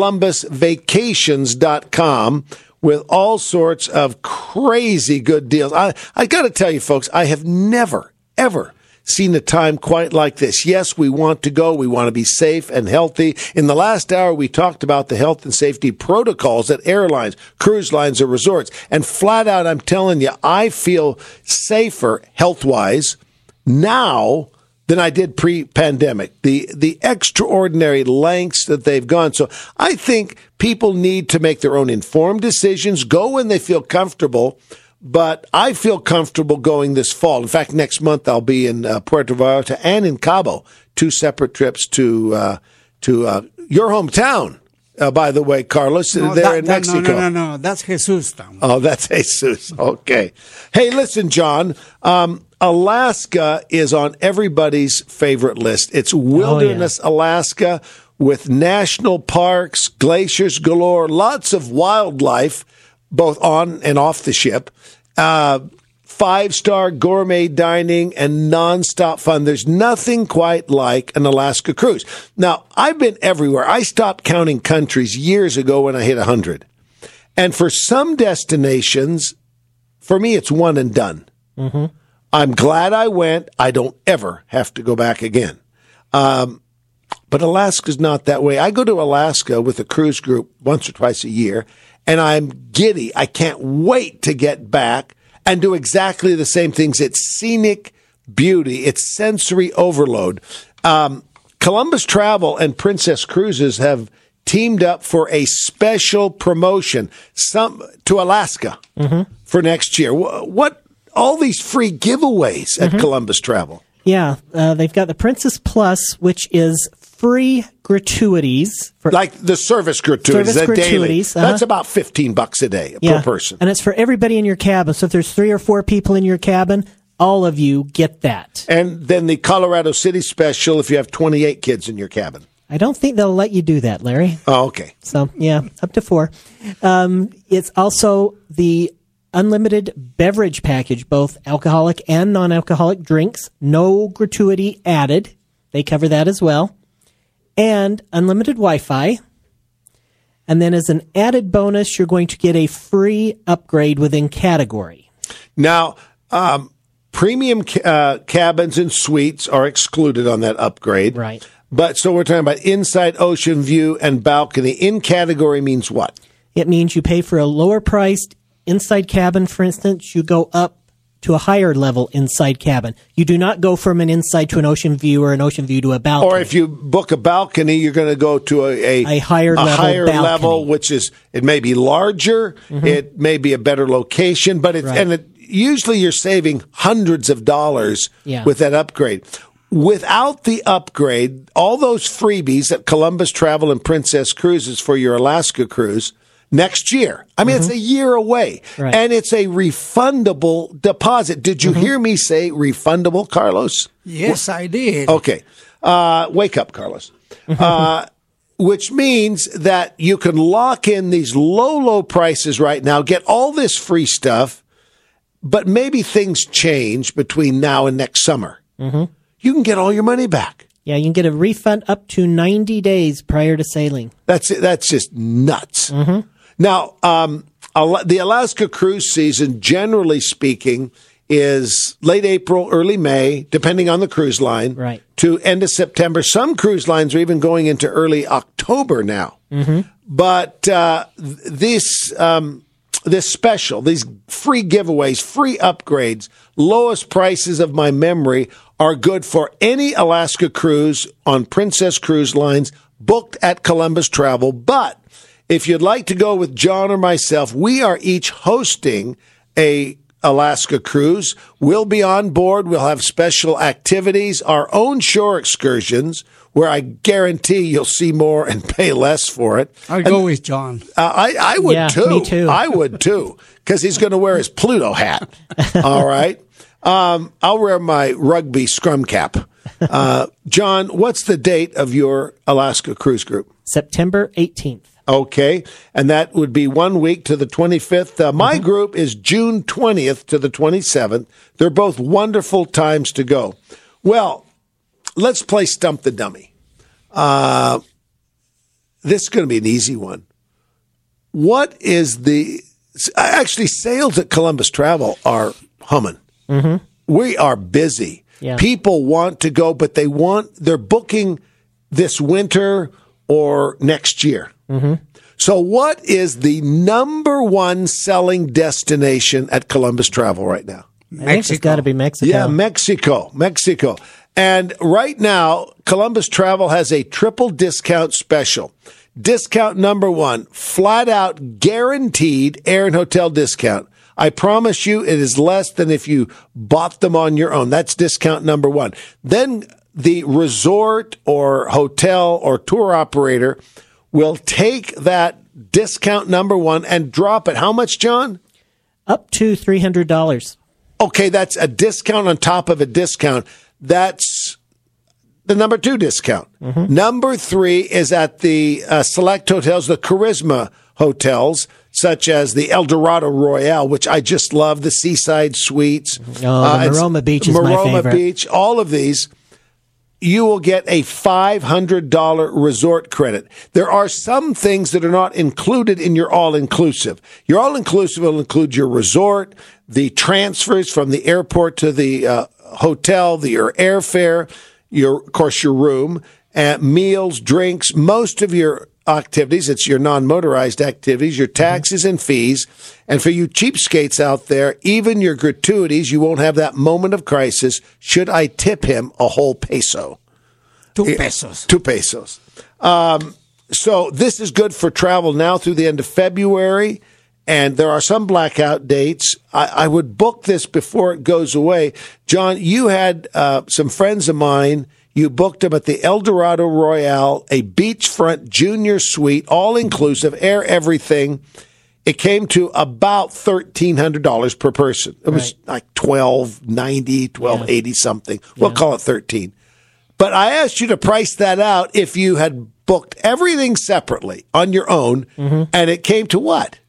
columbusvacations.com, with all sorts of crazy good deals. I got to tell you, folks, I have never, ever seen a time quite like this. Yes, we want to go. We want to be safe and healthy. In the last hour, we talked about the health and safety protocols at airlines, cruise lines, or resorts. And flat out, I'm telling you, I feel safer health-wise now than I did pre-pandemic. The extraordinary lengths that they've gone. So I think people need to make their own informed decisions, go when they feel comfortable. But I feel comfortable going this fall. In fact, next month I'll be in Puerto Vallarta and in Cabo, 2 separate trips to your hometown. By the way, Carlos, in Mexico. No, that's Jesus town. Oh, that's Jesus. Okay. Hey, listen, John. Alaska is on everybody's favorite list. It's wilderness Alaska with national parks, glaciers galore, lots of wildlife, both on and off the ship, 5-star gourmet dining, and nonstop fun. There's nothing quite like an Alaska cruise. Now, I've been everywhere. I stopped counting countries years ago when I hit 100. And for some destinations, for me, it's one and done. Mm-hmm. I'm glad I went. I don't ever have to go back again. But Alaska's not that way. I go to Alaska with a cruise group once or twice a year, and I'm giddy. I can't wait to get back and do exactly the same things. It's scenic beauty. It's sensory overload. Columbus Travel and Princess Cruises have teamed up for a special promotion to Alaska for next year. What all these free giveaways at Columbus Travel? Yeah, they've got the Princess Plus, which is free gratuities. Like the service gratuities, daily. That's about $15 a day per person. And it's for everybody in your cabin. So if there's 3 or 4 people in your cabin, all of you get that. And then the Colorado City special if you have 28 kids in your cabin. I don't think they'll let you do that, Larry. Oh, okay. So, yeah, up to 4. It's also the unlimited beverage package, both alcoholic and non-alcoholic drinks. No gratuity added. They cover that as well. And unlimited Wi-Fi. And then as an added bonus, you're going to get a free upgrade within category. Now, premium cabins and suites are excluded on that upgrade. Right. But so we're talking about inside ocean view and balcony. In category means what? It means you pay for a lower priced inside cabin, for instance. You go up to a higher level inside cabin. You do not go from an inside to an ocean view or an ocean view to a balcony. Or if you book a balcony, you're going to go to a higher level, which is, it may be larger, it may be a better location, but usually you're saving hundreds of dollars with that upgrade. Without the upgrade, all those freebies at Columbus Travel and Princess Cruises for your Alaska cruise next year. I mean, it's a year away, and it's a refundable deposit. Did you hear me say refundable, Carlos? Yes, I did. Okay. Wake up, Carlos. Which means that you can lock in these low prices right now, get all this free stuff, but maybe things change between now and next summer. You can get all your money back. Yeah, you can get a refund up to 90 days prior to sailing. That's just nuts. Now, the Alaska cruise season, generally speaking, is late April, early May, depending on the cruise line, right, to end of September. Some cruise lines are even going into early October now. Mm-hmm. But this special, these free giveaways, free upgrades, lowest prices of my memory are good for any Alaska cruise on Princess Cruise Lines booked at Columbus Travel. But if you'd like to go with John or myself, we are each hosting a Alaska cruise. We'll be on board. We'll have special activities, our own shore excursions, where I guarantee you'll see more and pay less for it. I'll go with John. I would too. Me too. I would too, because he's going to wear his Pluto hat. All right. I'll wear my rugby scrum cap. John, what's the date of your Alaska cruise group? September 18th. Okay, and that would be 1 week to the 25th. My group is June 20th to the 27th. They're both wonderful times to go. Well, let's play Stump the Dummy. This is going to be an easy one. What is actually, sales at Columbus Travel are humming. Mm-hmm. We are busy. Yeah. People want to go, but they're booking this winter or next year. Mm-hmm. So what is the number one selling destination at Columbus Travel right now? I think it's got to be Mexico. Yeah, Mexico. And right now, Columbus Travel has a triple discount special. Discount number one, flat out guaranteed air and hotel discount. I promise you it is less than if you bought them on your own. That's discount number one. Then the resort or hotel or tour operator will take that discount number one and drop it. How much, John? Up to $300. Okay, that's a discount on top of a discount. That's the number two discount. Mm-hmm. Number three is at the select hotels, the Charisma hotels, such as the El Dorado Royale, which I just love, the Seaside Suites. Oh, the Maroma Beach is my favorite. Maroma Beach, all of these. You will get a $500 resort credit. There are some things that are not included in your all-inclusive. Your all-inclusive will include your resort, the transfers from the airport to the hotel, your airfare, of course, your room, meals, drinks, most of your activities. It's your non-motorized activities, your taxes and fees. And for you cheapskates out there, even your gratuities, you won't have that moment of crisis. Should I tip him a whole peso? 2 pesos. 2 pesos. So this is good for travel now through the end of February. And there are some blackout dates. I would book this before it goes away. John, you had some friends of mine. You booked them at the El Dorado Royale, a beachfront junior suite, all-inclusive, air everything. It came to about $1,300 per person. It was like $1,290, $1,280 something. We'll call it $1,300. But I asked you to price that out if you had booked everything separately on your own, and it came to what?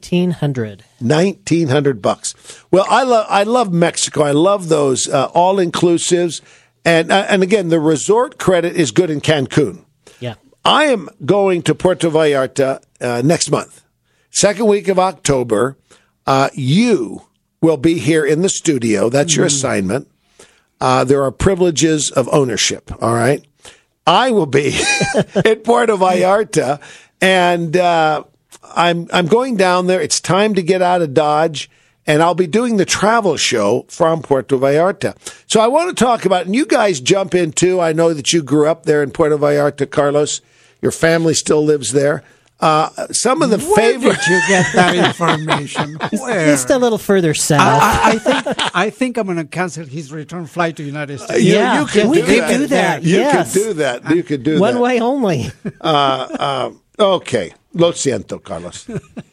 $1,900. Well, I love Mexico. I love those all-inclusives. And again, the resort credit is good in Cancun. Yeah. I am going to Puerto Vallarta next month. Second week of October. You will be here in the studio. That's your assignment. There are privileges of ownership, all right? I will be in Puerto Vallarta, and I'm going down there. It's time to get out of Dodge. And I'll be doing the travel show from Puerto Vallarta. So I want to talk about, and you guys jump in too. I know that you grew up there in Puerto Vallarta, Carlos. Your family still lives there. Some of the favorite. Where did you get that information? Where? Just a little further south. I think I'm going to cancel his return flight to the United States. You can we do could that. do that. You Yes. can do that. You could do that. One way only. Okay. Lo siento, Carlos.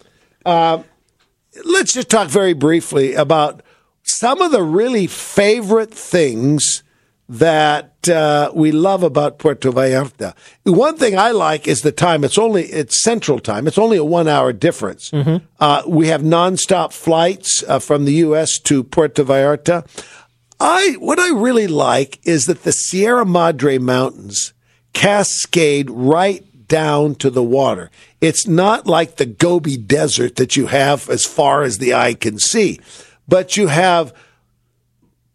Let's just talk very briefly about some of the really favorite things that we love about Puerto Vallarta. One thing I like is the time. It's Central Time. It's only a 1 hour difference. We have nonstop flights from the U.S. to Puerto Vallarta. What I really like is that the Sierra Madre Mountains cascade right down to the water. It's not like the Gobi Desert that you have as far as the eye can see, but you have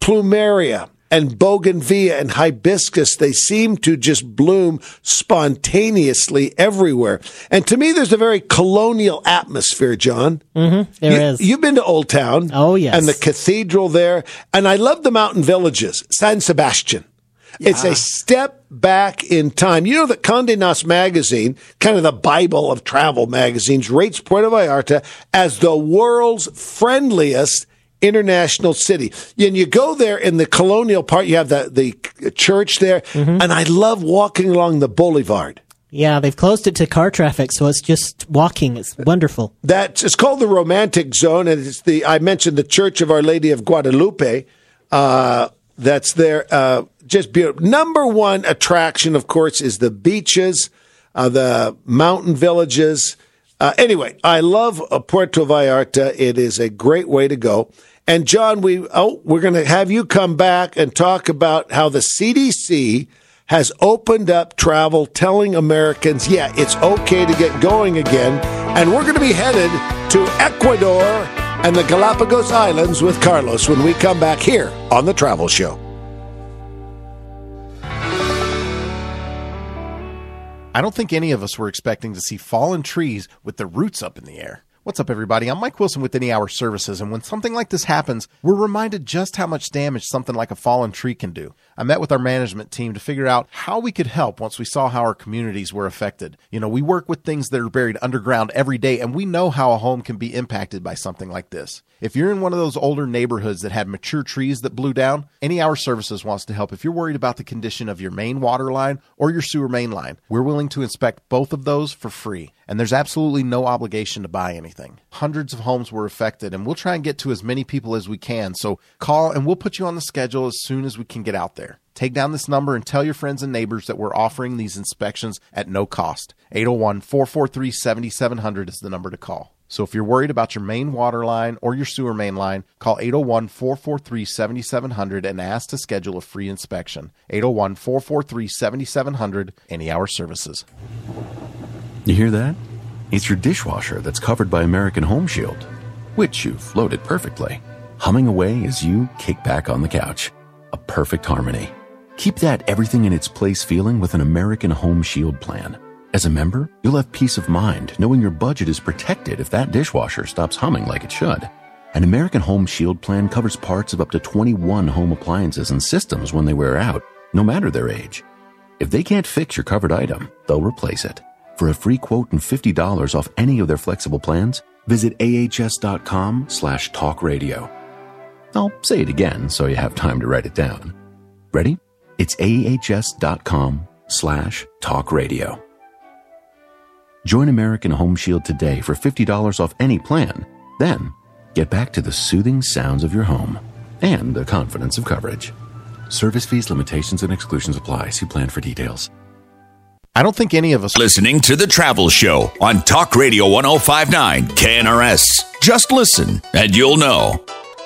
plumeria and bougainvillea and hibiscus, they seem to just bloom spontaneously everywhere. And to me, there's a very colonial atmosphere, John. Mm-hmm, there is. You've been to Old Town. Oh, yes. And the cathedral there. And I love the mountain villages. San Sebastian. Yeah. It's a step back in time. You know that Condé Nast magazine, kind of the Bible of travel magazines, rates Puerto Vallarta as the world's friendliest international city. And you go there in the colonial part, you have the church there, and I love walking along the boulevard. Yeah, they've closed it to car traffic, so it's just walking. It's wonderful. It's called the Romantic Zone, and I mentioned the Church of Our Lady of Guadalupe. That's there. Just beautiful. Number one attraction, of course, is the beaches, the mountain villages. Anyway, I love Puerto Vallarta. It is a great way to go. And John, we're going to have you come back and talk about how the CDC has opened up travel, telling Americans, yeah, it's okay to get going again. And we're going to be headed to Ecuador and the Galapagos Islands with Carlos when we come back here on The Travel Show. I don't think any of us were expecting to see fallen trees with the roots up in the air. What's up, everybody? I'm Mike Wilson with Any Hour Services, and when something like this happens, we're reminded just how much damage something like a fallen tree can do. I met with our management team to figure out how we could help once we saw how our communities were affected. You know, we work with things that are buried underground every day, and we know how a home can be impacted by something like this. If you're in one of those older neighborhoods that had mature trees that blew down, Any Hour Services wants to help if you're worried about the condition of your main water line or your sewer main line. We're willing to inspect both of those for free, and there's absolutely no obligation to buy anything. Hundreds of homes were affected, and we'll try and get to as many people as we can, so call and we'll put you on the schedule as soon as we can get out there. Take down this number and tell your friends and neighbors that we're offering these inspections at no cost. 801-443-7700 is the number to call. So if you're worried about your main water line or your sewer main line, call 801-443-7700 and ask to schedule a free inspection. 801-443-7700, Any Hour Services. You hear that? It's your dishwasher that's covered by American Home Shield, which you've loaded perfectly, humming away as you kick back on the couch. A perfect harmony. Keep that everything in its place feeling with an American Home Shield plan. As a member, you'll have peace of mind knowing your budget is protected if that dishwasher stops humming like it should. An American Home Shield plan covers parts of up to 21 home appliances and systems when they wear out, no matter their age. If they can't fix your covered item, they'll replace it. For a free quote and $50 off any of their flexible plans, visit ahs.com/talkradio. I'll say it again so you have time to write it down. Ready? It's ahs.com/talkradio. Join American Home Shield today for $50 off any plan. Then, get back to the soothing sounds of your home and the confidence of coverage. Service fees, limitations, and exclusions apply. See plan for details. I don't think any of us listening to The Travel Show on Talk Radio 105.9 KNRS. Just listen and you'll know.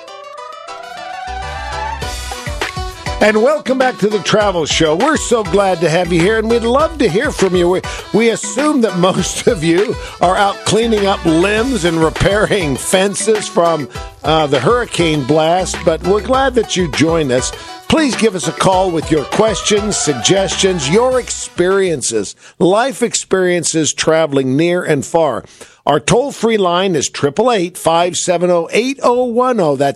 And welcome back to The Travel Show. We're so glad to have you here, and we'd love to hear from you. We assume that most of you are out cleaning up limbs and repairing fences from the hurricane blast, but we're glad that you joined us. Please give us a call with your questions, suggestions, your experiences, life experiences traveling near and far. Our toll-free line is 888-570-8010. That's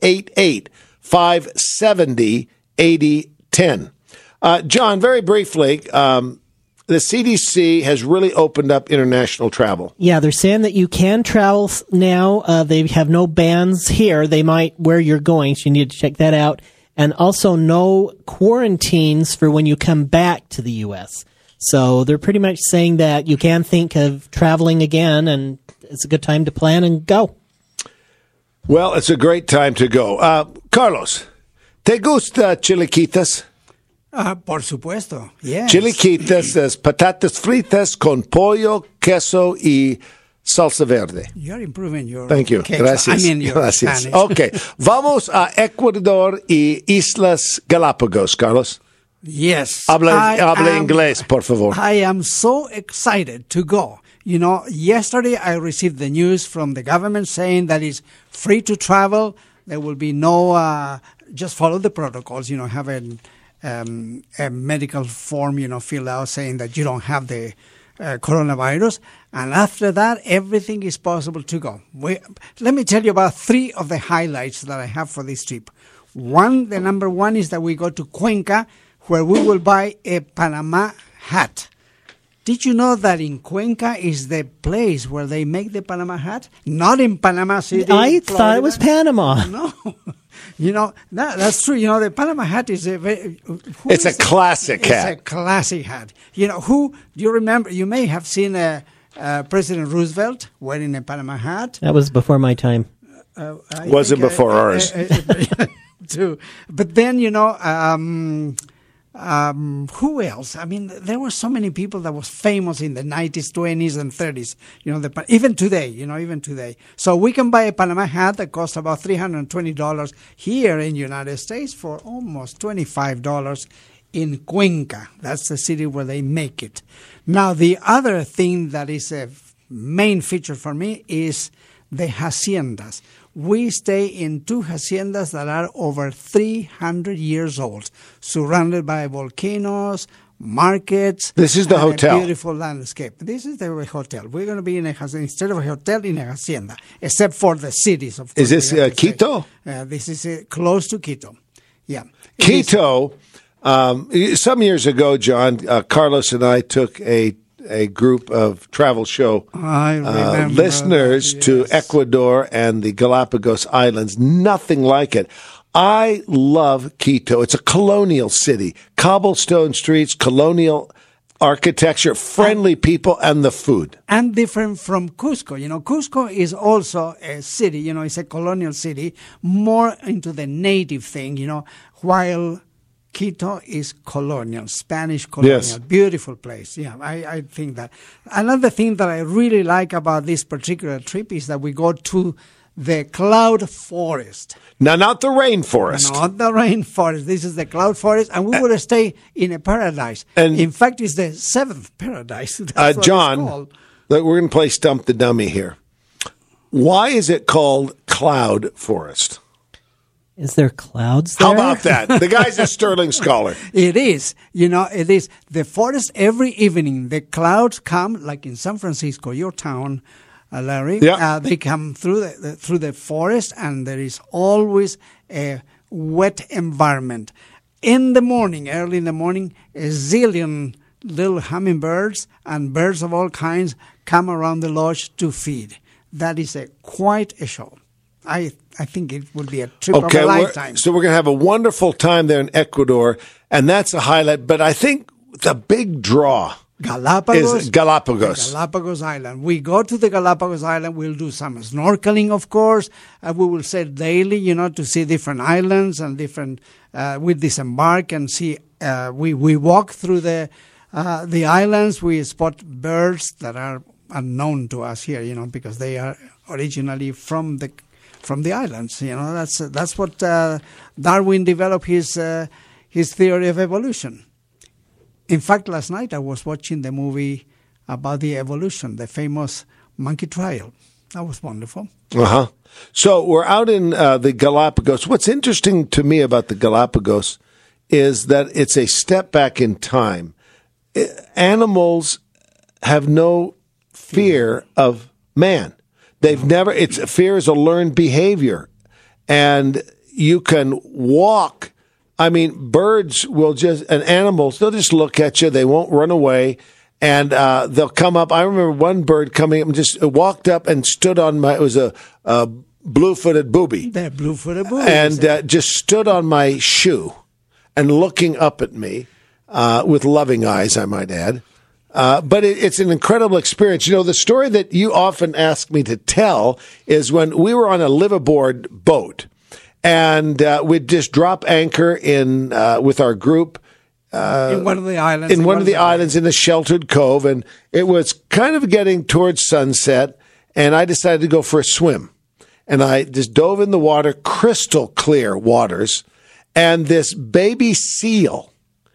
888-570-8010. John, very briefly, the CDC has really opened up international travel. Yeah, they're saying that you can travel now. They have no bans here. They might where you're going, so you need to check that out. And also no quarantines for when you come back to the U.S. So they're pretty much saying that you can think of traveling again, and it's a good time to plan and go. Well, it's a great time to go. Carlos, ¿te gusta chilaquitas? Por supuesto, yes. Chilaquitas es patatas fritas con pollo, queso y salsa verde. You're improving your Thank you. cakes. Gracias. I mean your Gracias. Spanish. Okay. Vamos a Ecuador y Islas Galápagos, Carlos. Yes. Habla inglés, por favor. I am so excited to go. You know, yesterday I received the news from the government saying that it's free to travel. There will be no, just follow the protocols, have a medical form, filled out saying that you don't have the coronavirus. And after that, everything is possible to go. Let me tell you about 3 of the highlights that I have for this trip. The number one is that we go to Cuenca, where we will buy a Panama hat. Did you know that in Cuenca is the place where they make the Panama hat? Not in Panama City. I thought it was Panama. No. That's true. The Panama hat is it's a classic hat. It's a classic hat. Do you remember? You may have seen President Roosevelt wearing a Panama hat. That was before my time. Wasn't before ours. Too. But then, who else? I mean, there were so many people that was famous in the 90s, 20s, and 30s. Even today. So we can buy a Panama hat that costs about $320 here in the United States for almost $25 in Cuenca. That's the city where they make it. Now, the other thing that is a main feature for me is the haciendas. We stay in 2 haciendas that are over 300 years old, surrounded by volcanoes, markets. This is the hotel. A beautiful landscape. This is the hotel. We're going to be in a hacienda, instead of a hotel, in a hacienda, except for the cities, of course. Is this Quito? This is close to Quito. Yeah. Quito, some years ago, John, Carlos and I took a group of travel show listeners to Ecuador and the Galapagos Islands. Nothing like it. I love Quito. It's a colonial city. Cobblestone streets, colonial architecture, friendly people, and the food. And different from Cusco. Cusco is also a city, it's a colonial city, more into the native thing, while Quito is colonial, Spanish colonial, yes. Beautiful place. Yeah, I think that. Another thing that I really like about this particular trip is that we go to the cloud forest. Now, not the rainforest. Not the rainforest. This is the cloud forest, and we will stay in a paradise. And in fact, it's the 7th paradise. That's John, we're going to play Stump the Dummy here. Why is it called cloud forest? Is there clouds there? How about that? The guy's a sterling scholar. It is. It is. The forest, every evening, the clouds come, like in San Francisco, your town, Larry. Yeah. They come through the forest, and there is always a wet environment. In the morning, early in the morning, a zillion little hummingbirds and birds of all kinds come around the lodge to feed. That is quite a show. I think it would be a trip of a lifetime. So we're going to have a wonderful time there in Ecuador, and that's a highlight. But I think the big draw is Galapagos. Galapagos Island. We go to the Galapagos Island. We'll do some snorkeling, of course. We will sail daily, to see different islands and different. We disembark and see. We walk through the islands. We spot birds that are unknown to us here, because they are originally from the islands. That's what Darwin developed his theory of evolution. In fact, last night I was watching the movie about the evolution, the famous monkey trial. That was wonderful. So we're out in the Galapagos. What's interesting to me about the Galapagos is that it's a step back in time. Animals have no fear of man. They've never. Fear is a learned behavior, and you can walk. I mean, birds and animals, they'll just look at you. They won't run away, and they'll come up. I remember one bird coming up and just walked up and stood on it was a blue-footed booby. They're blue-footed boobies. And just stood on my shoe and looking up at me with loving eyes, I might add. But it's an incredible experience. The story that you often ask me to tell is when we were on a liveaboard boat, and we'd just drop anchor in with our group in one of the islands. In one of the islands in a sheltered cove, and it was kind of getting towards sunset, and I decided to go for a swim. And I just dove in the water, crystal clear waters, and this baby seal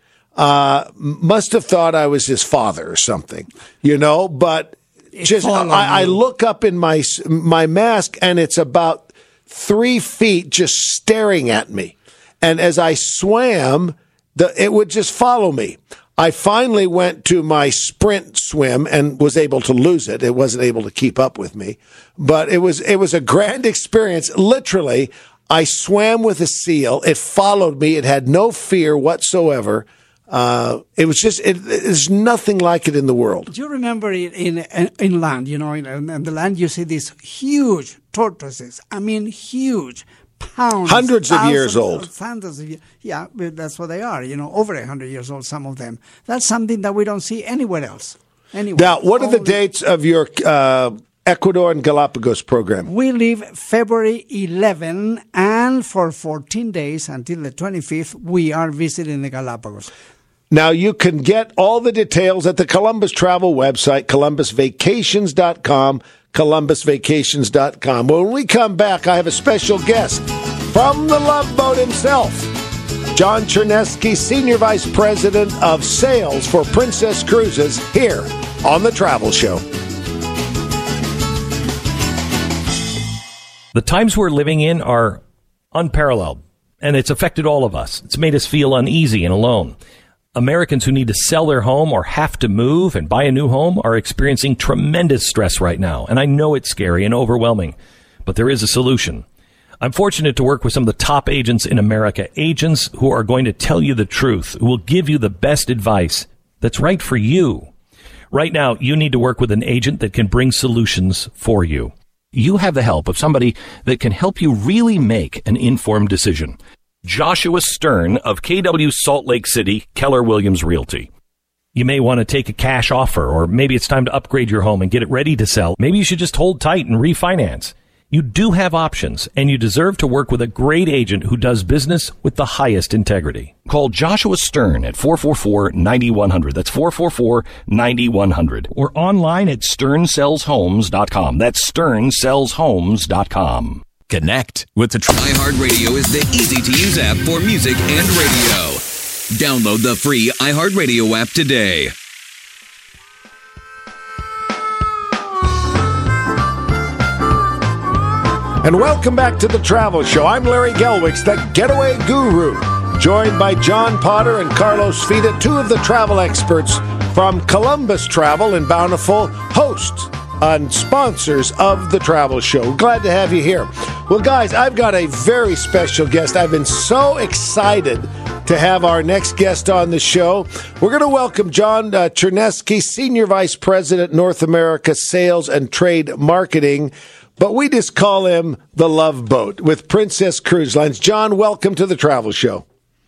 must have thought I was his father or something, but just I look up in my mask, and it's about 3 feet just staring at me. And as I swam, it would just follow me. I finally went to my sprint swim and was able to lose it. It wasn't able to keep up with me. But it was a grand experience. Literally, I swam with a seal. It followed me. It had no fear whatsoever. It was just, there's nothing like it in the world. Do you remember in land, in the land you see these huge tortoises? I mean, huge, pounds. Hundreds of years old. Thousands of years. Yeah, that's what they are, over 100 years old, some of them. That's something that we don't see anywhere else. Now, what are the dates of your Ecuador and Galapagos program? We leave February 11, and for 14 days until the 25th, we are visiting the Galapagos. Now, you can get all the details at the Columbus Travel website, columbusvacations.com, columbusvacations.com. When we come back, I have a special guest from the Love Boat himself, John Chernesky, Senior Vice President of Sales for Princess Cruises, here on The Travel Show. The times we're living in are unparalleled, and it's affected all of us. It's made us feel uneasy and alone. Americans who need to sell their home or have to move and buy a new home are experiencing tremendous stress right now. And I know it's scary and overwhelming, but there is a solution. I'm fortunate to work with some of the top agents in America, agents who are going to tell you the truth, who will give you the best advice that's right for you. Right now, you need to work with an agent that can bring solutions for you. You have the help of somebody that can help you really make an informed decision. Joshua Stern of KW Salt Lake City, Keller Williams Realty. You may want to take a cash offer, or maybe it's time to upgrade your home and get it ready to sell. Maybe you should just hold tight and refinance. You do have options, and you deserve to work with a great agent who does business with the highest integrity. Call Joshua Stern at 444-9100. That's 444-9100. Or online at SternSellsHomes.com. That's SternSellsHomes.com. Connect with the iHeartRadio is the easy-to-use app for music and radio. Download the free iHeartRadio app today. And welcome back to The Travel Show. I'm Larry Gelwicks, the Getaway Guru, joined by John Potter and Carlos Fita, two of the travel experts from Columbus Travel and Bountiful, hosts and sponsors of The Travel Show. Glad to have you here. Well, guys, I've got a very special guest. I've been so excited to have our next guest on the show. We're going to welcome John Chernesky, Senior Vice President, North America Sales and Trade Marketing, but we just call him the Love Boat with Princess Cruise Lines. John, welcome to The Travel Show.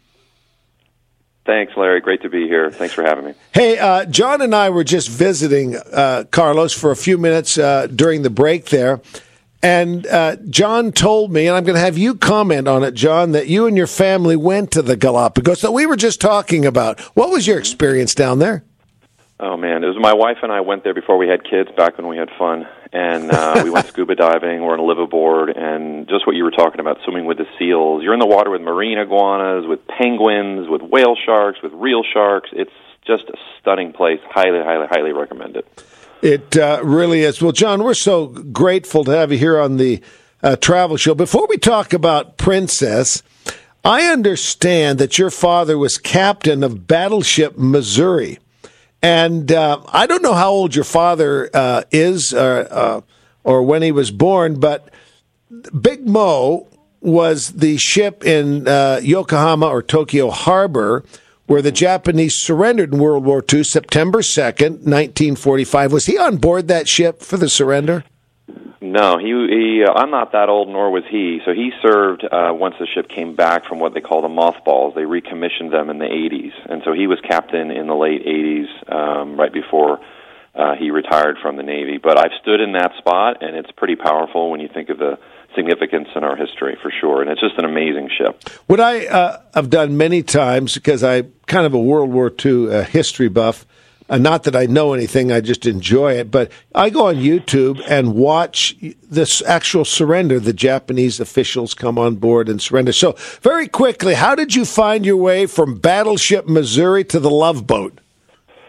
Thanks, Larry. Great to be here. Thanks for having me. Hey, John and I were just visiting Carlos for a few minutes during the break there. And John told me, and I'm going to have you comment on it, John, that you and your family went to the Galapagos that we were just talking about. What was your experience down there? Oh, man. It was my wife and I went there before we had kids, back when we had fun. And we went scuba diving. We're on a liveaboard. And just what you were talking about, swimming with the seals. You're in the water with marine iguanas, with penguins, with whale sharks, with real sharks. It's just a stunning place. Highly, highly, highly recommend it. It really is. Well, John, we're so grateful to have you here on the Travel Show. Before we talk about Princess, I understand that your father was captain of Battleship Missouri. And I don't know how old your father is or when he was born, but Big Mo was the ship in Yokohama or Tokyo Harbor where the Japanese surrendered in World War II, September 2nd, 1945. Was he on board that ship for the surrender? No, he I'm not that old, nor was he. So he served once the ship came back from what they call the mothballs. They recommissioned them in the 80s. And so he was captain in the late 80s, right before he retired from the Navy. But I've stood in that spot, and it's pretty powerful when you think of the significance in our history, for sure. And it's just an amazing ship. What I have done many times, because I'm kind of a World War II history buff, not that I know anything, I just enjoy it, but I go on YouTube and watch this actual surrender. The Japanese officials come on board and surrender. So, very quickly, how did you find your way from Battleship Missouri to the Love Boat?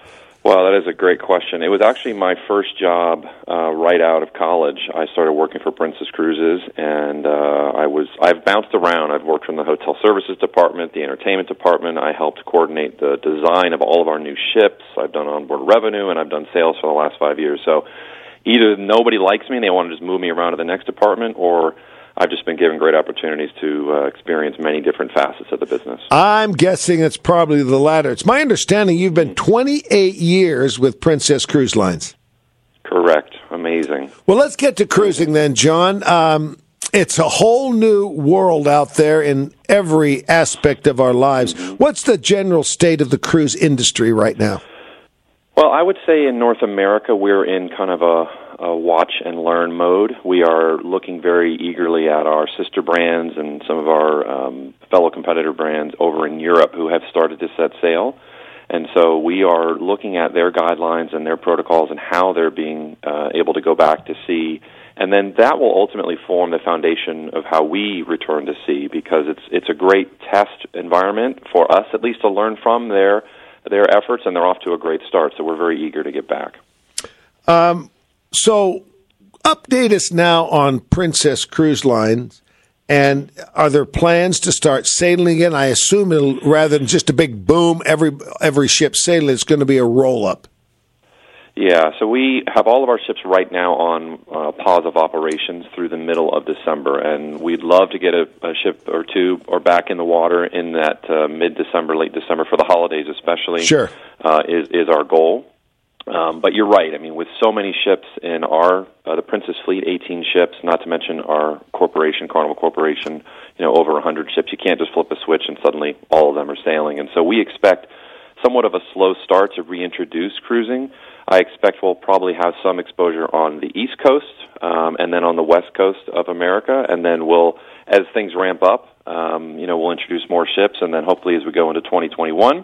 Well, that is a great question. It was actually my first job right out of college. I started working for Princess Cruises, and I've bounced around. I've worked from the hotel services department, the entertainment department. I helped coordinate the design of all of our new ships. I've done onboard revenue, and I've done sales for the last 5 years. So either nobody likes me and they want to just move me around to the next department, or I've just been given great opportunities to experience many different facets of the business. I'm guessing it's probably the latter. It's my understanding you've been 28 years with Princess Cruise Lines. Correct. Amazing. Well, let's get to cruising then, John. It's a whole new world out there in every aspect of our lives. What's the general state of the cruise industry right now? Well, I would say in North America, we're in kind of a watch and learn mode. We are looking very eagerly at our sister brands and some of our fellow competitor brands over in Europe who have started to set sail. And so we are looking at their guidelines and their protocols and how they're being able to go back to sea. And then that will ultimately form the foundation of how we return to sea, because it's a great test environment for us, at least, to learn from their efforts, and they're off to a great start. So we're very eager to get back. So update us now on Princess Cruise Lines, and are there plans to start sailing again? I assume it'll, rather than just a big boom, every ship sailing, it's going to be a roll-up. Yeah, so we have all of our ships right now on pause of operations through the middle of December, and we'd love to get a ship or two or back in the water in that mid-December, late December, for the holidays especially. Sure. Is our goal. But you're right. I mean, with so many ships in the Princess Fleet, 18 ships, not to mention our corporation, Carnival Corporation, over 100 ships, you can't just flip a switch and suddenly all of them are sailing. And so we expect somewhat of a slow start to reintroduce cruising. I expect we'll probably have some exposure on the East Coast and then on the West Coast of America. And then as things ramp up, we'll introduce more ships. And then hopefully as we go into 2021,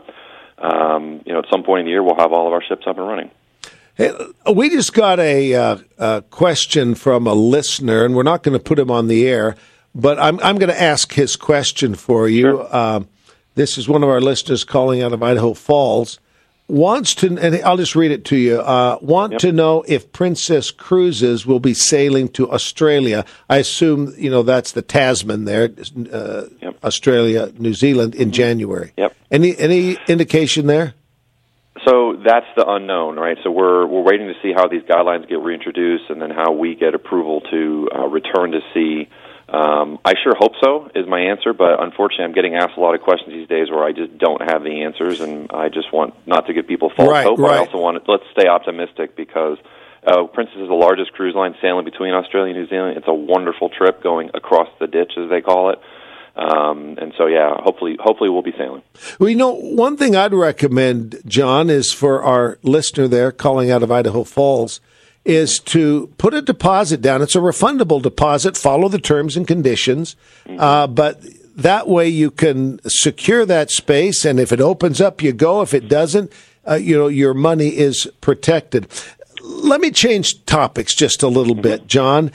at some point in the year, we'll have all of our ships up and running. Hey, we just got a question from a listener, and we're not going to put him on the air, but I'm going to ask his question for you. Sure. This is one of our listeners calling out of Idaho Falls. Wants to, and I'll just read it to you, to know if Princess Cruises will be sailing to Australia. I assume, that's the Tasman there, Australia, New Zealand, in January. Yep. Any indication there? So that's the unknown, right? So we're waiting to see how these guidelines get reintroduced and then how we get approval to return to sea. I sure hope so, is my answer, but unfortunately I'm getting asked a lot of questions these days where I just don't have the answers, and I just want not to give people false hope, but I also want let's stay optimistic, because Princess is the largest cruise line sailing between Australia and New Zealand. It's a wonderful trip going across the ditch, as they call it. And so, hopefully we'll be sailing. Well, one thing I'd recommend, John, is for our listener there calling out of Idaho Falls, is to put a deposit down. It's a refundable deposit. Follow the terms and conditions. But that way you can secure that space, and if it opens up, you go. If it doesn't, your money is protected. Let me change topics just a little bit, John.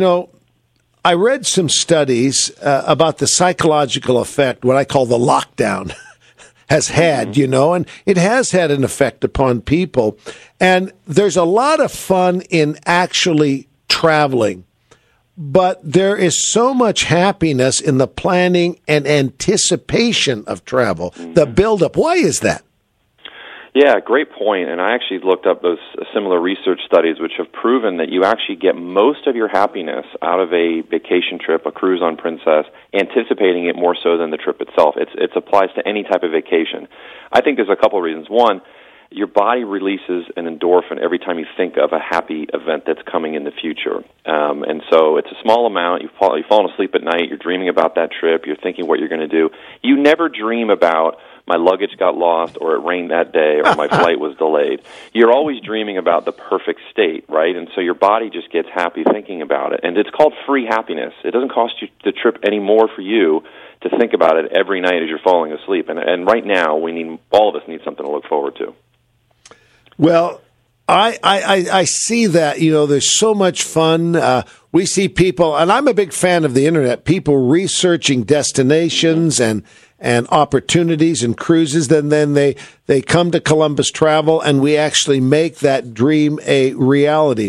I read some studies about the psychological effect, what I call the lockdown, has had, and it has had an effect upon people. And there's a lot of fun in actually traveling, but there is so much happiness in the planning and anticipation of travel, the buildup. Why is that? Yeah, great point. And I actually looked up those similar research studies which have proven that you actually get most of your happiness out of a vacation trip, a cruise on Princess, anticipating it more so than the trip itself. It applies to any type of vacation. I think there's a couple of reasons. One, your body releases an endorphin every time you think of a happy event that's coming in the future. And so it's a small amount. You've fallen asleep at night. You're dreaming about that trip. You're thinking what you're going to do. You never dream about my luggage got lost, or it rained that day, or my flight was delayed. You're always dreaming about the perfect state, right? And so your body just gets happy thinking about it. And it's called free happiness. It doesn't cost you the trip any more for you to think about it every night as you're falling asleep. And right now, all of us need something to look forward to. Well, I see that, there's so much fun. We see people, and I'm a big fan of the internet, people researching destinations and opportunities and cruises. Then they come to Columbus Travel, and we actually make that dream a reality.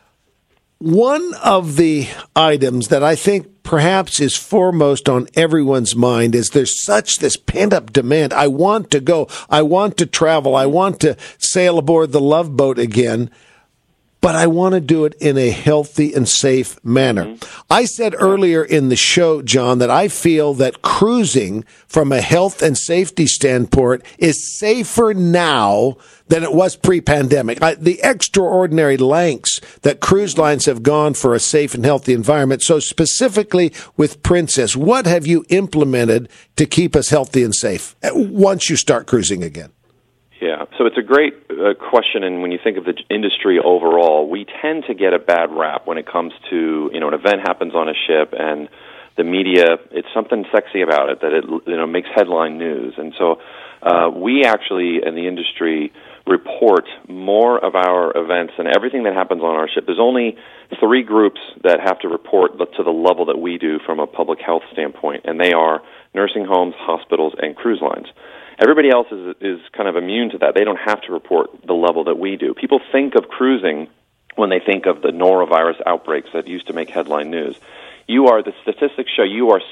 One of the items that I think perhaps is foremost on everyone's mind is there's such this pent-up demand. I want to go. I want to travel. I want to sail aboard the Love Boat again, but I want to do it in a healthy and safe manner. I said earlier in the show, John, that I feel that cruising from a health and safety standpoint is safer now than it was pre-pandemic. The extraordinary lengths that cruise lines have gone for a safe and healthy environment. So specifically with Princess, what have you implemented to keep us healthy and safe once you start cruising again? Yeah, so it's a great question, and when you think of the industry overall, we tend to get a bad rap when it comes to, an event happens on a ship, and the media, it's something sexy about it, that it makes headline news. And so we actually, in the industry, report more of our events and everything that happens on our ship. There's only 3 groups that have to report to the level that we do from a public health standpoint, and they are nursing homes, hospitals, and cruise lines. Everybody else is kind of immune to that. They don't have to report the level that we do. People think of cruising when they think of the norovirus outbreaks that used to make headline news. The statistics show you are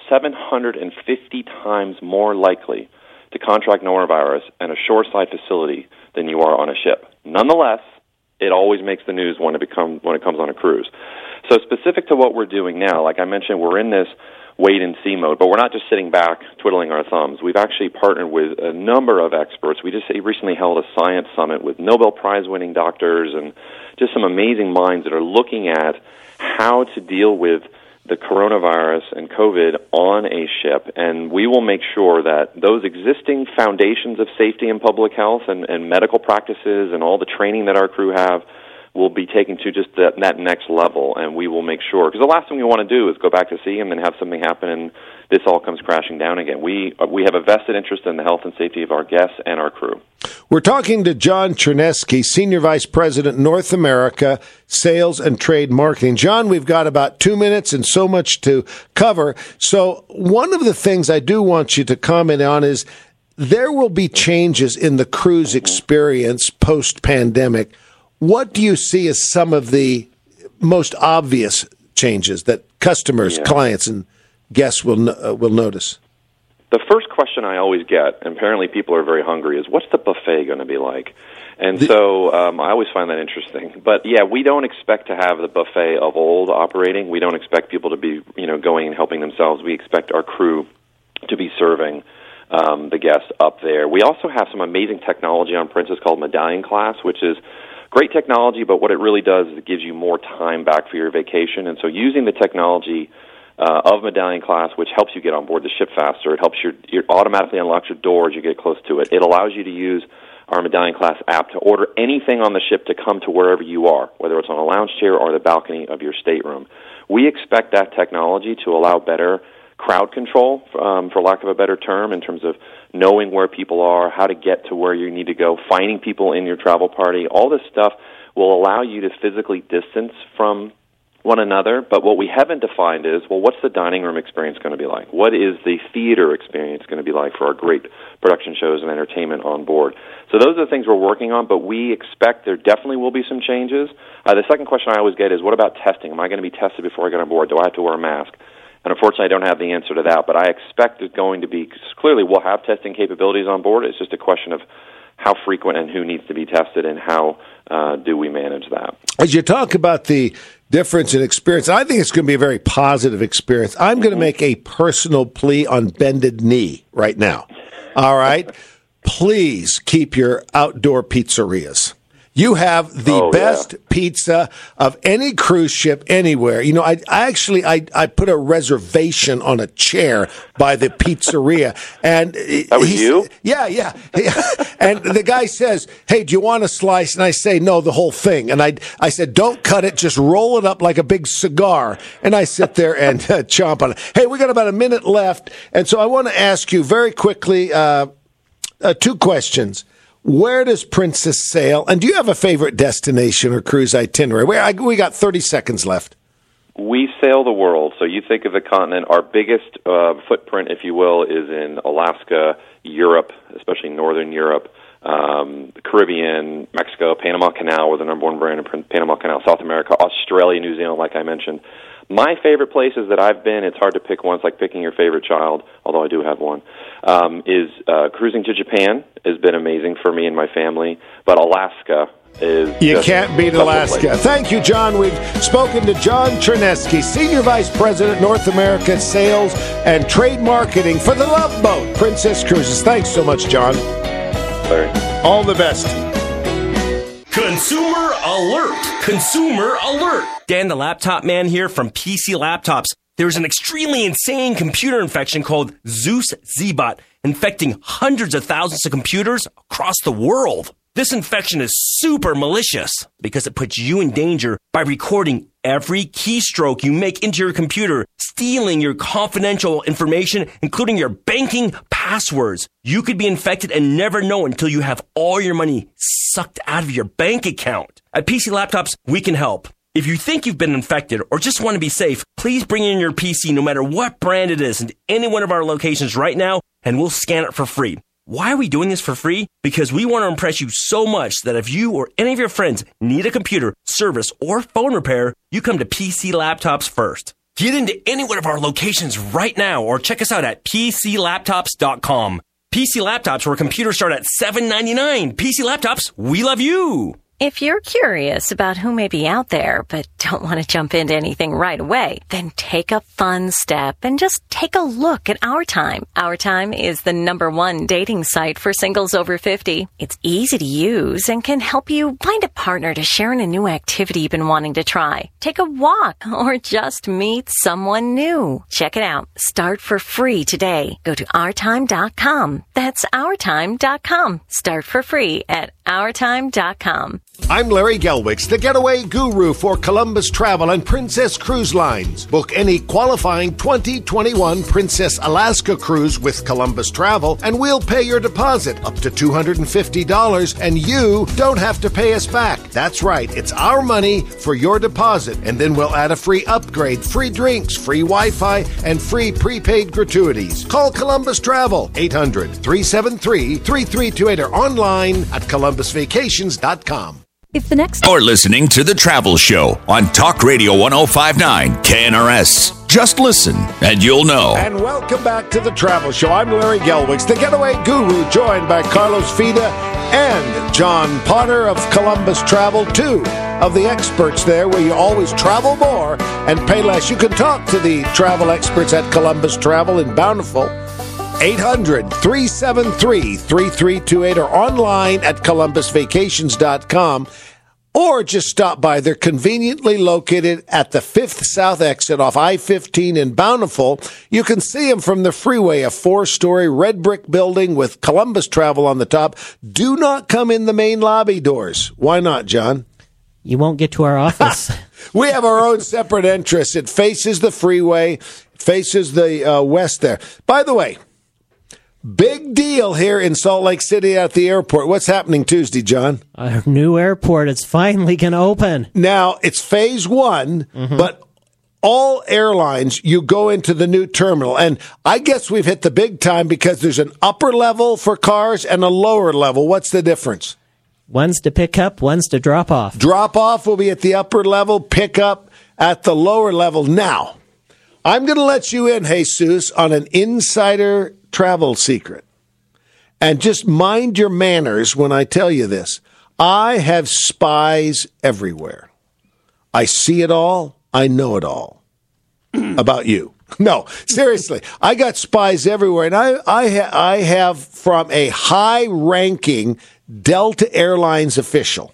750 times more likely to contract norovirus in a shoreside facility than you are on a ship. Nonetheless, it always makes the news when it comes on a cruise. So specific to what we're doing now, like I mentioned, we're in this wait-and-see mode, but we're not just sitting back twiddling our thumbs. We've actually partnered with a number of experts. We just recently held a science summit with Nobel Prize-winning doctors and just some amazing minds that are looking at how to deal with the coronavirus and COVID on a ship, and we will make sure that those existing foundations of safety and public health and medical practices and all the training that our crew have will be taken to just that next level, and we will make sure, because the last thing we want to do is go back to sea and then have something happen and this all comes crashing down again. We have a vested interest in the health and safety of our guests and our crew. We're talking to John Chernesky, Senior Vice President, North America, Sales and Trade Marketing. John, we've got about 2 minutes and so much to cover. So one of the things I do want you to comment on is there will be changes in the cruise experience post-pandemic. What do you see as some of the most obvious changes that customers, clients, and guests will notice? The first question I always get, and apparently people are very hungry, is what's the buffet going to be like? And so I always find that interesting. But, we don't expect to have the buffet of old operating. We don't expect people to be, going and helping themselves. We expect our crew to be serving the guests up there. We also have some amazing technology on Princess called Medallion Class, which is great technology, but what it really does is it gives you more time back for your vacation. And so using the technology of Medallion Class, which helps you get on board the ship faster, it helps it automatically unlocks your door as you get close to it. It allows you to use our Medallion Class app to order anything on the ship to come to wherever you are, whether it's on a lounge chair or the balcony of your stateroom. We expect that technology to allow better crowd control, for lack of a better term, in terms of knowing where people are, how to get to where you need to go, finding people in your travel party. All this stuff will allow you to physically distance from one another, but what we haven't defined is, what's the dining room experience going to be like? What is the theater experience going to be like for our great production shows and entertainment on board? So those are the things we're working on, but we expect there definitely will be some changes. The second question I always get is, what about testing? Am I going to be tested before I get on board? Do I have to wear a mask? And unfortunately, I don't have the answer to that, but I expect it's going to be, clearly we'll have testing capabilities on board. It's just a question of how frequent and who needs to be tested and how do we manage that. As you talk about the difference in experience, I think it's going to be a very positive experience. I'm going to make a personal plea on bended knee right now. All right? Please keep your outdoor pizzerias. You have the best pizza of any cruise ship anywhere. I put a reservation on a chair by the pizzeria, and that was you? Yeah. And the guy says, "Hey, do you want a slice?" And I say, "No, the whole thing." And I said, "Don't cut it, just roll it up like a big cigar." And I sit there and chomp on it. Hey, we got about a minute left, and so I want to ask you very quickly 2 questions. Where does Princess sail? And do you have a favorite destination or cruise itinerary? We got 30 seconds left. We sail the world. So you think of the continent, our biggest footprint, if you will, is in Alaska, Europe, especially Northern Europe, the Caribbean, Mexico, Panama Canal. We're the number one brand in Panama Canal, South America, Australia, New Zealand, like I mentioned. My favorite places that I've been, it's hard to pick one. It's like picking your favorite child, although I do have one, is cruising to Japan has been amazing for me and my family. But Alaska is... You can't beat Alaska. Place. Thank you, John. We've spoken to John Chernesky, Senior Vice President, North America Sales and Trade Marketing for the Love Boat, Princess Cruises. Thanks so much, John. Larry. All the best. Consumer alert! Consumer alert! Dan the Laptop Man here from PC Laptops. There's an extremely insane computer infection called Zeus Z-Bot infecting hundreds of thousands of computers across the world. This infection is super malicious because it puts you in danger by recording every keystroke you make into your computer, stealing your confidential information, including your banking passwords. You could be infected and never know until you have all your money sucked out of your bank account. At PC Laptops, we can help. If you think you've been infected or just want to be safe, please bring in your PC no matter what brand it is into any one of our locations right now, and we'll scan it for free. Why are we doing this for free? Because we want to impress you so much that if you or any of your friends need a computer, service, or phone repair, you come to PC Laptops first. Get into any one of our locations right now or check us out at PCLaptops.com. PC Laptops, where computers start at $7.99. PC Laptops, we love you! If you're curious about who may be out there but don't want to jump into anything right away, then take a fun step and just take a look at Our Time. Our Time is the #1 dating site for singles over 50. It's easy to use and can help you find a partner to share in a new activity you've been wanting to try. Take a walk or just meet someone new. Check it out. Start for free today. Go to ourtime.com. That's ourtime.com. Start for free at ourtime.com. I'm Larry Gelwicks, the getaway guru for Columbus Travel and Princess Cruise Lines. Book any qualifying 2021 Princess Alaska cruise with Columbus Travel, and we'll pay your deposit up to $250, and you don't have to pay us back. That's right, it's our money for your deposit, and then we'll add a free upgrade, free drinks, free Wi-Fi, and free prepaid gratuities. Call Columbus Travel, 800-373-3328, or online at columbusvacations.com. If the next You're listening to The Travel Show on Talk Radio 105.9 KNRS. Just listen and you'll know. And welcome back to The Travel Show. I'm Larry Gelwicks, the getaway guru, joined by Carlos Fida and John Potter of Columbus Travel, two of the experts there, where you always travel more and pay less. You can talk to the travel experts at Columbus Travel in Bountiful. 800-373-3328 or online at columbusvacations.com, or just stop by. They're conveniently located at the 5th South exit off I-15 in Bountiful. You can see them from the freeway, a 4-story red brick building with Columbus Travel on the top. Do not come in the main lobby doors. Why not, John? You won't get to our office. We have our own separate entrance. It faces the freeway, faces the west there. By the way, big deal here in Salt Lake City at the airport. What's happening Tuesday, John? Our new airport is finally going to open. Now, it's phase 1, but all airlines, you go into the new terminal. And I guess we've hit the big time because there's an upper level for cars and a lower level. What's the difference? One's to pick up, one's to drop off. Drop off will be at the upper level, pick up at the lower level. Now, I'm going to let you in, Jesus, on an insider travel secret. And just mind your manners when I tell you this. I have spies everywhere. I see it all. I know it all about you. No, seriously. I got spies everywhere. And I have from a high-ranking Delta Airlines official.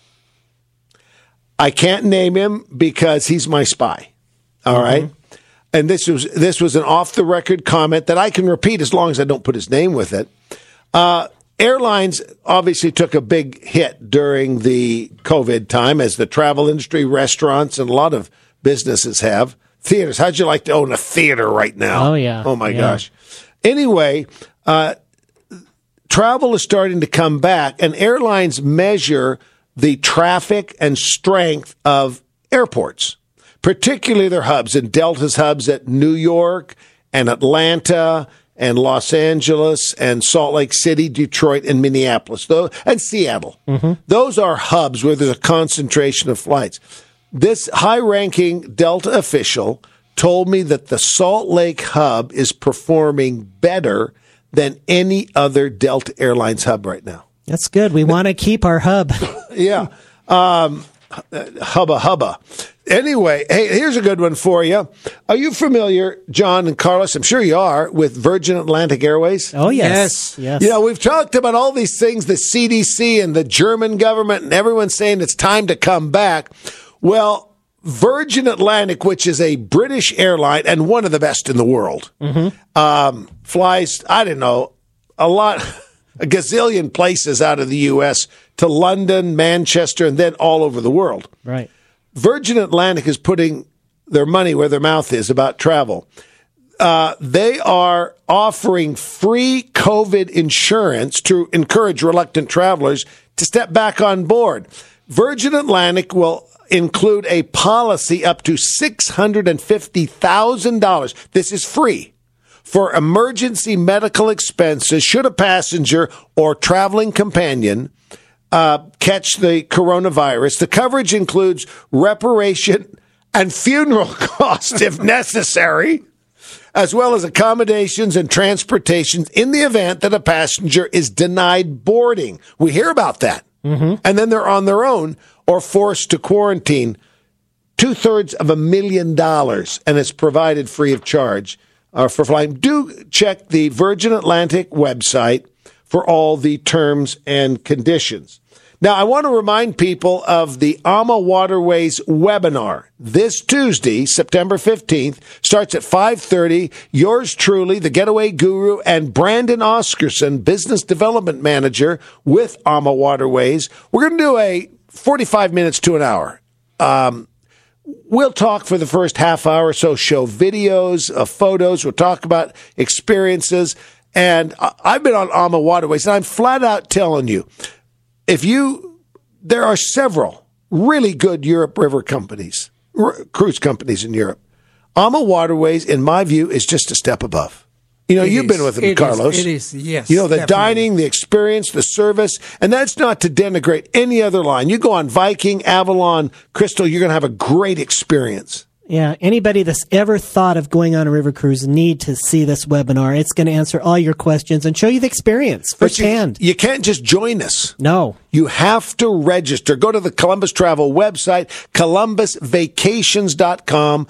I can't name him because he's my spy. All right? And this was an off-the-record comment that I can repeat as long as I don't put his name with it. Airlines obviously took a big hit during the COVID time, as the travel industry, restaurants, and a lot of businesses have. Theaters. How'd you like to own a theater right now? Oh, yeah. Oh, my gosh. Anyway, travel is starting to come back, and airlines measure the traffic and strength of airports, particularly their hubs, and Delta's hubs at New York and Atlanta and Los Angeles and Salt Lake City, Detroit, and Minneapolis, and Seattle. Those are hubs where there's a concentration of flights. This high-ranking Delta official told me that the Salt Lake hub is performing better than any other Delta Airlines hub right now. That's good. We want to keep our hub. Yeah. Hubba. Anyway, hey, here's a good one for you. Are you familiar, John and Carlos, I'm sure you are, with Virgin Atlantic Airways? Oh, yes. Yes. You know, we've talked about all these things, the CDC and the German government, and everyone's saying it's time to come back. Well, Virgin Atlantic, which is a British airline and one of the best in the world, flies, I don't know, a gazillion places out of the U.S. to London, Manchester, and then all over the world. Right. Virgin Atlantic is putting their money where their mouth is about travel. They are offering free COVID insurance to encourage reluctant travelers to step back on board. Virgin Atlantic will include a policy up to $650,000. This is free for emergency medical expenses should a passenger or traveling companion catch the coronavirus. The coverage includes reparation and funeral costs if necessary, as well as accommodations and transportations in the event that a passenger is denied boarding. We hear about that. And then they're on their own or forced to quarantine. $250,000, and it's provided free of charge for flying. Do check the Virgin Atlantic website for all the terms and conditions. Now, I want to remind people of the AMA Waterways webinar. This Tuesday, September 15th, starts at 5:30. Yours truly, the Getaway Guru, and Brandon Oscarson, Business Development Manager with AMA Waterways. We're going to do a 45 minutes to an hour. We'll talk for the first half hour or so, show videos, photos. We'll talk about experiences. And I've been on AMA Waterways, and I'm flat out telling you, there are several really good Europe River companies, cruise companies in Europe. AMA Waterways, in my view, is just a step above. You know, you've been with them, Carlos. It is, yes. You know, the definitely. dining, the experience, the service, and that's not to denigrate any other line. You go on Viking, Avalon, Crystal, you're going to have a great experience. Yeah, anybody that's ever thought of going on a river cruise need to see this webinar. It's going to answer all your questions and show you the experience firsthand. You can't just join us. No. You have to register. Go to the Columbus Travel website, columbusvacations.com,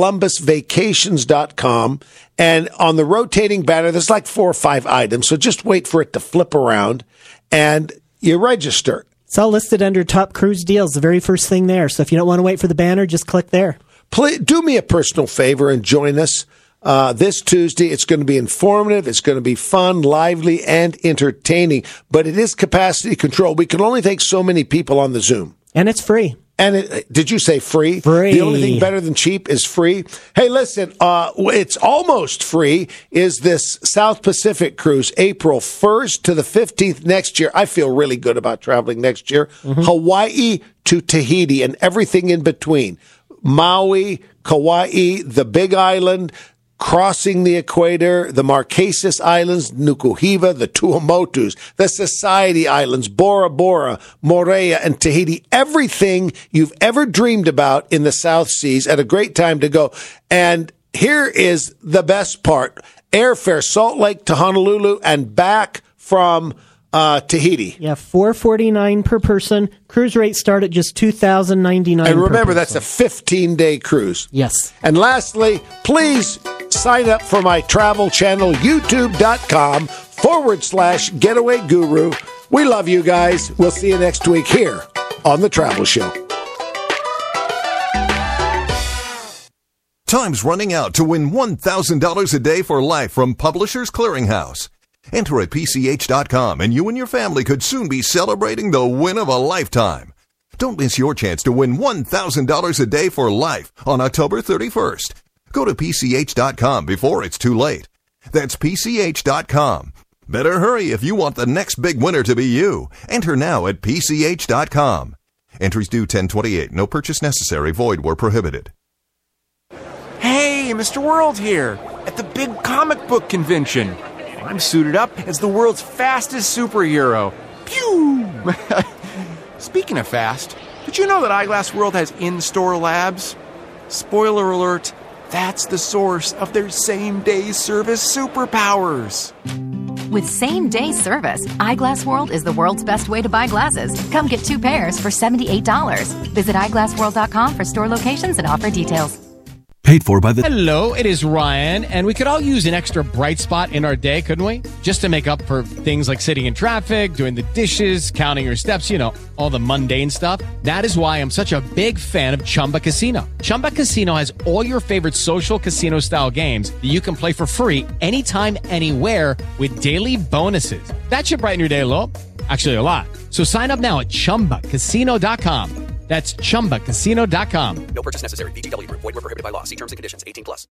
columbusvacations.com, and on the rotating banner, there's like 4 or 5 items, so just wait for it to flip around, and you register. It's all listed under top cruise deals, the very first thing there. So if you don't want to wait for the banner, just click there. Please do me a personal favor and join us this Tuesday. It's going to be informative. It's going to be fun, lively, and entertaining. But it is capacity control. We can only take so many people on the Zoom. And it's free. And did you say free? Free. The only thing better than cheap is free. Hey, listen, it's almost free is this South Pacific cruise, April 1st to the 15th next year. I feel really good about traveling next year. Hawaii to Tahiti and everything in between. Maui, Kauai, the Big Island, crossing the equator, the Marquesas Islands, Nukuhiva, the Tuamotus, the Society Islands, Bora Bora, Moorea, and Tahiti. Everything you've ever dreamed about in the South Seas at a great time to go. And here is the best part. Airfare, Salt Lake to Honolulu and back from Tahiti. Yeah, $449 per person. Cruise rates start at just $2,099. And remember, per that's a 15-day cruise. Yes. And lastly, please sign up for my travel channel, youtube.com/Getaway Guru. We love you guys. We'll see you next week here on The Travel Show. Time's running out to win $1,000 a day for life from Publishers Clearinghouse. Enter at PCH.com and you and your family could soon be celebrating the win of a lifetime. Don't miss your chance to win $1,000 a day for life on October 31st. Go to PCH.com before it's too late. That's PCH.com. Better hurry if you want the next big winner to be you. Enter now at PCH.com. Entries due 10/28. No purchase necessary. Void where prohibited. Hey, Mr. World here at the big comic book convention. I'm suited up as the world's fastest superhero. Pew! Speaking of fast, did you know that Eyeglass World has in-store labs? Spoiler alert, that's the source of their same-day service superpowers. With same-day service, Eyeglass World is the world's best way to buy glasses. Come get 2 pairs for $78. Visit eyeglassworld.com for store locations and offer details. Paid for by the... Hello, it is Ryan, and we could all use an extra bright spot in our day, couldn't we? Just to make up for things like sitting in traffic, doing the dishes, counting your steps, you know, all the mundane stuff. That is why I'm such a big fan of Chumba Casino. Chumba Casino has all your favorite social casino-style games that you can play for free anytime, anywhere with daily bonuses. That should brighten your day a little. Actually, a lot. So sign up now at ChumbaCasino.com. That's ChumbaCasino.com. No purchase necessary. VGW Group. Void where prohibited by law. See terms and conditions. 18+.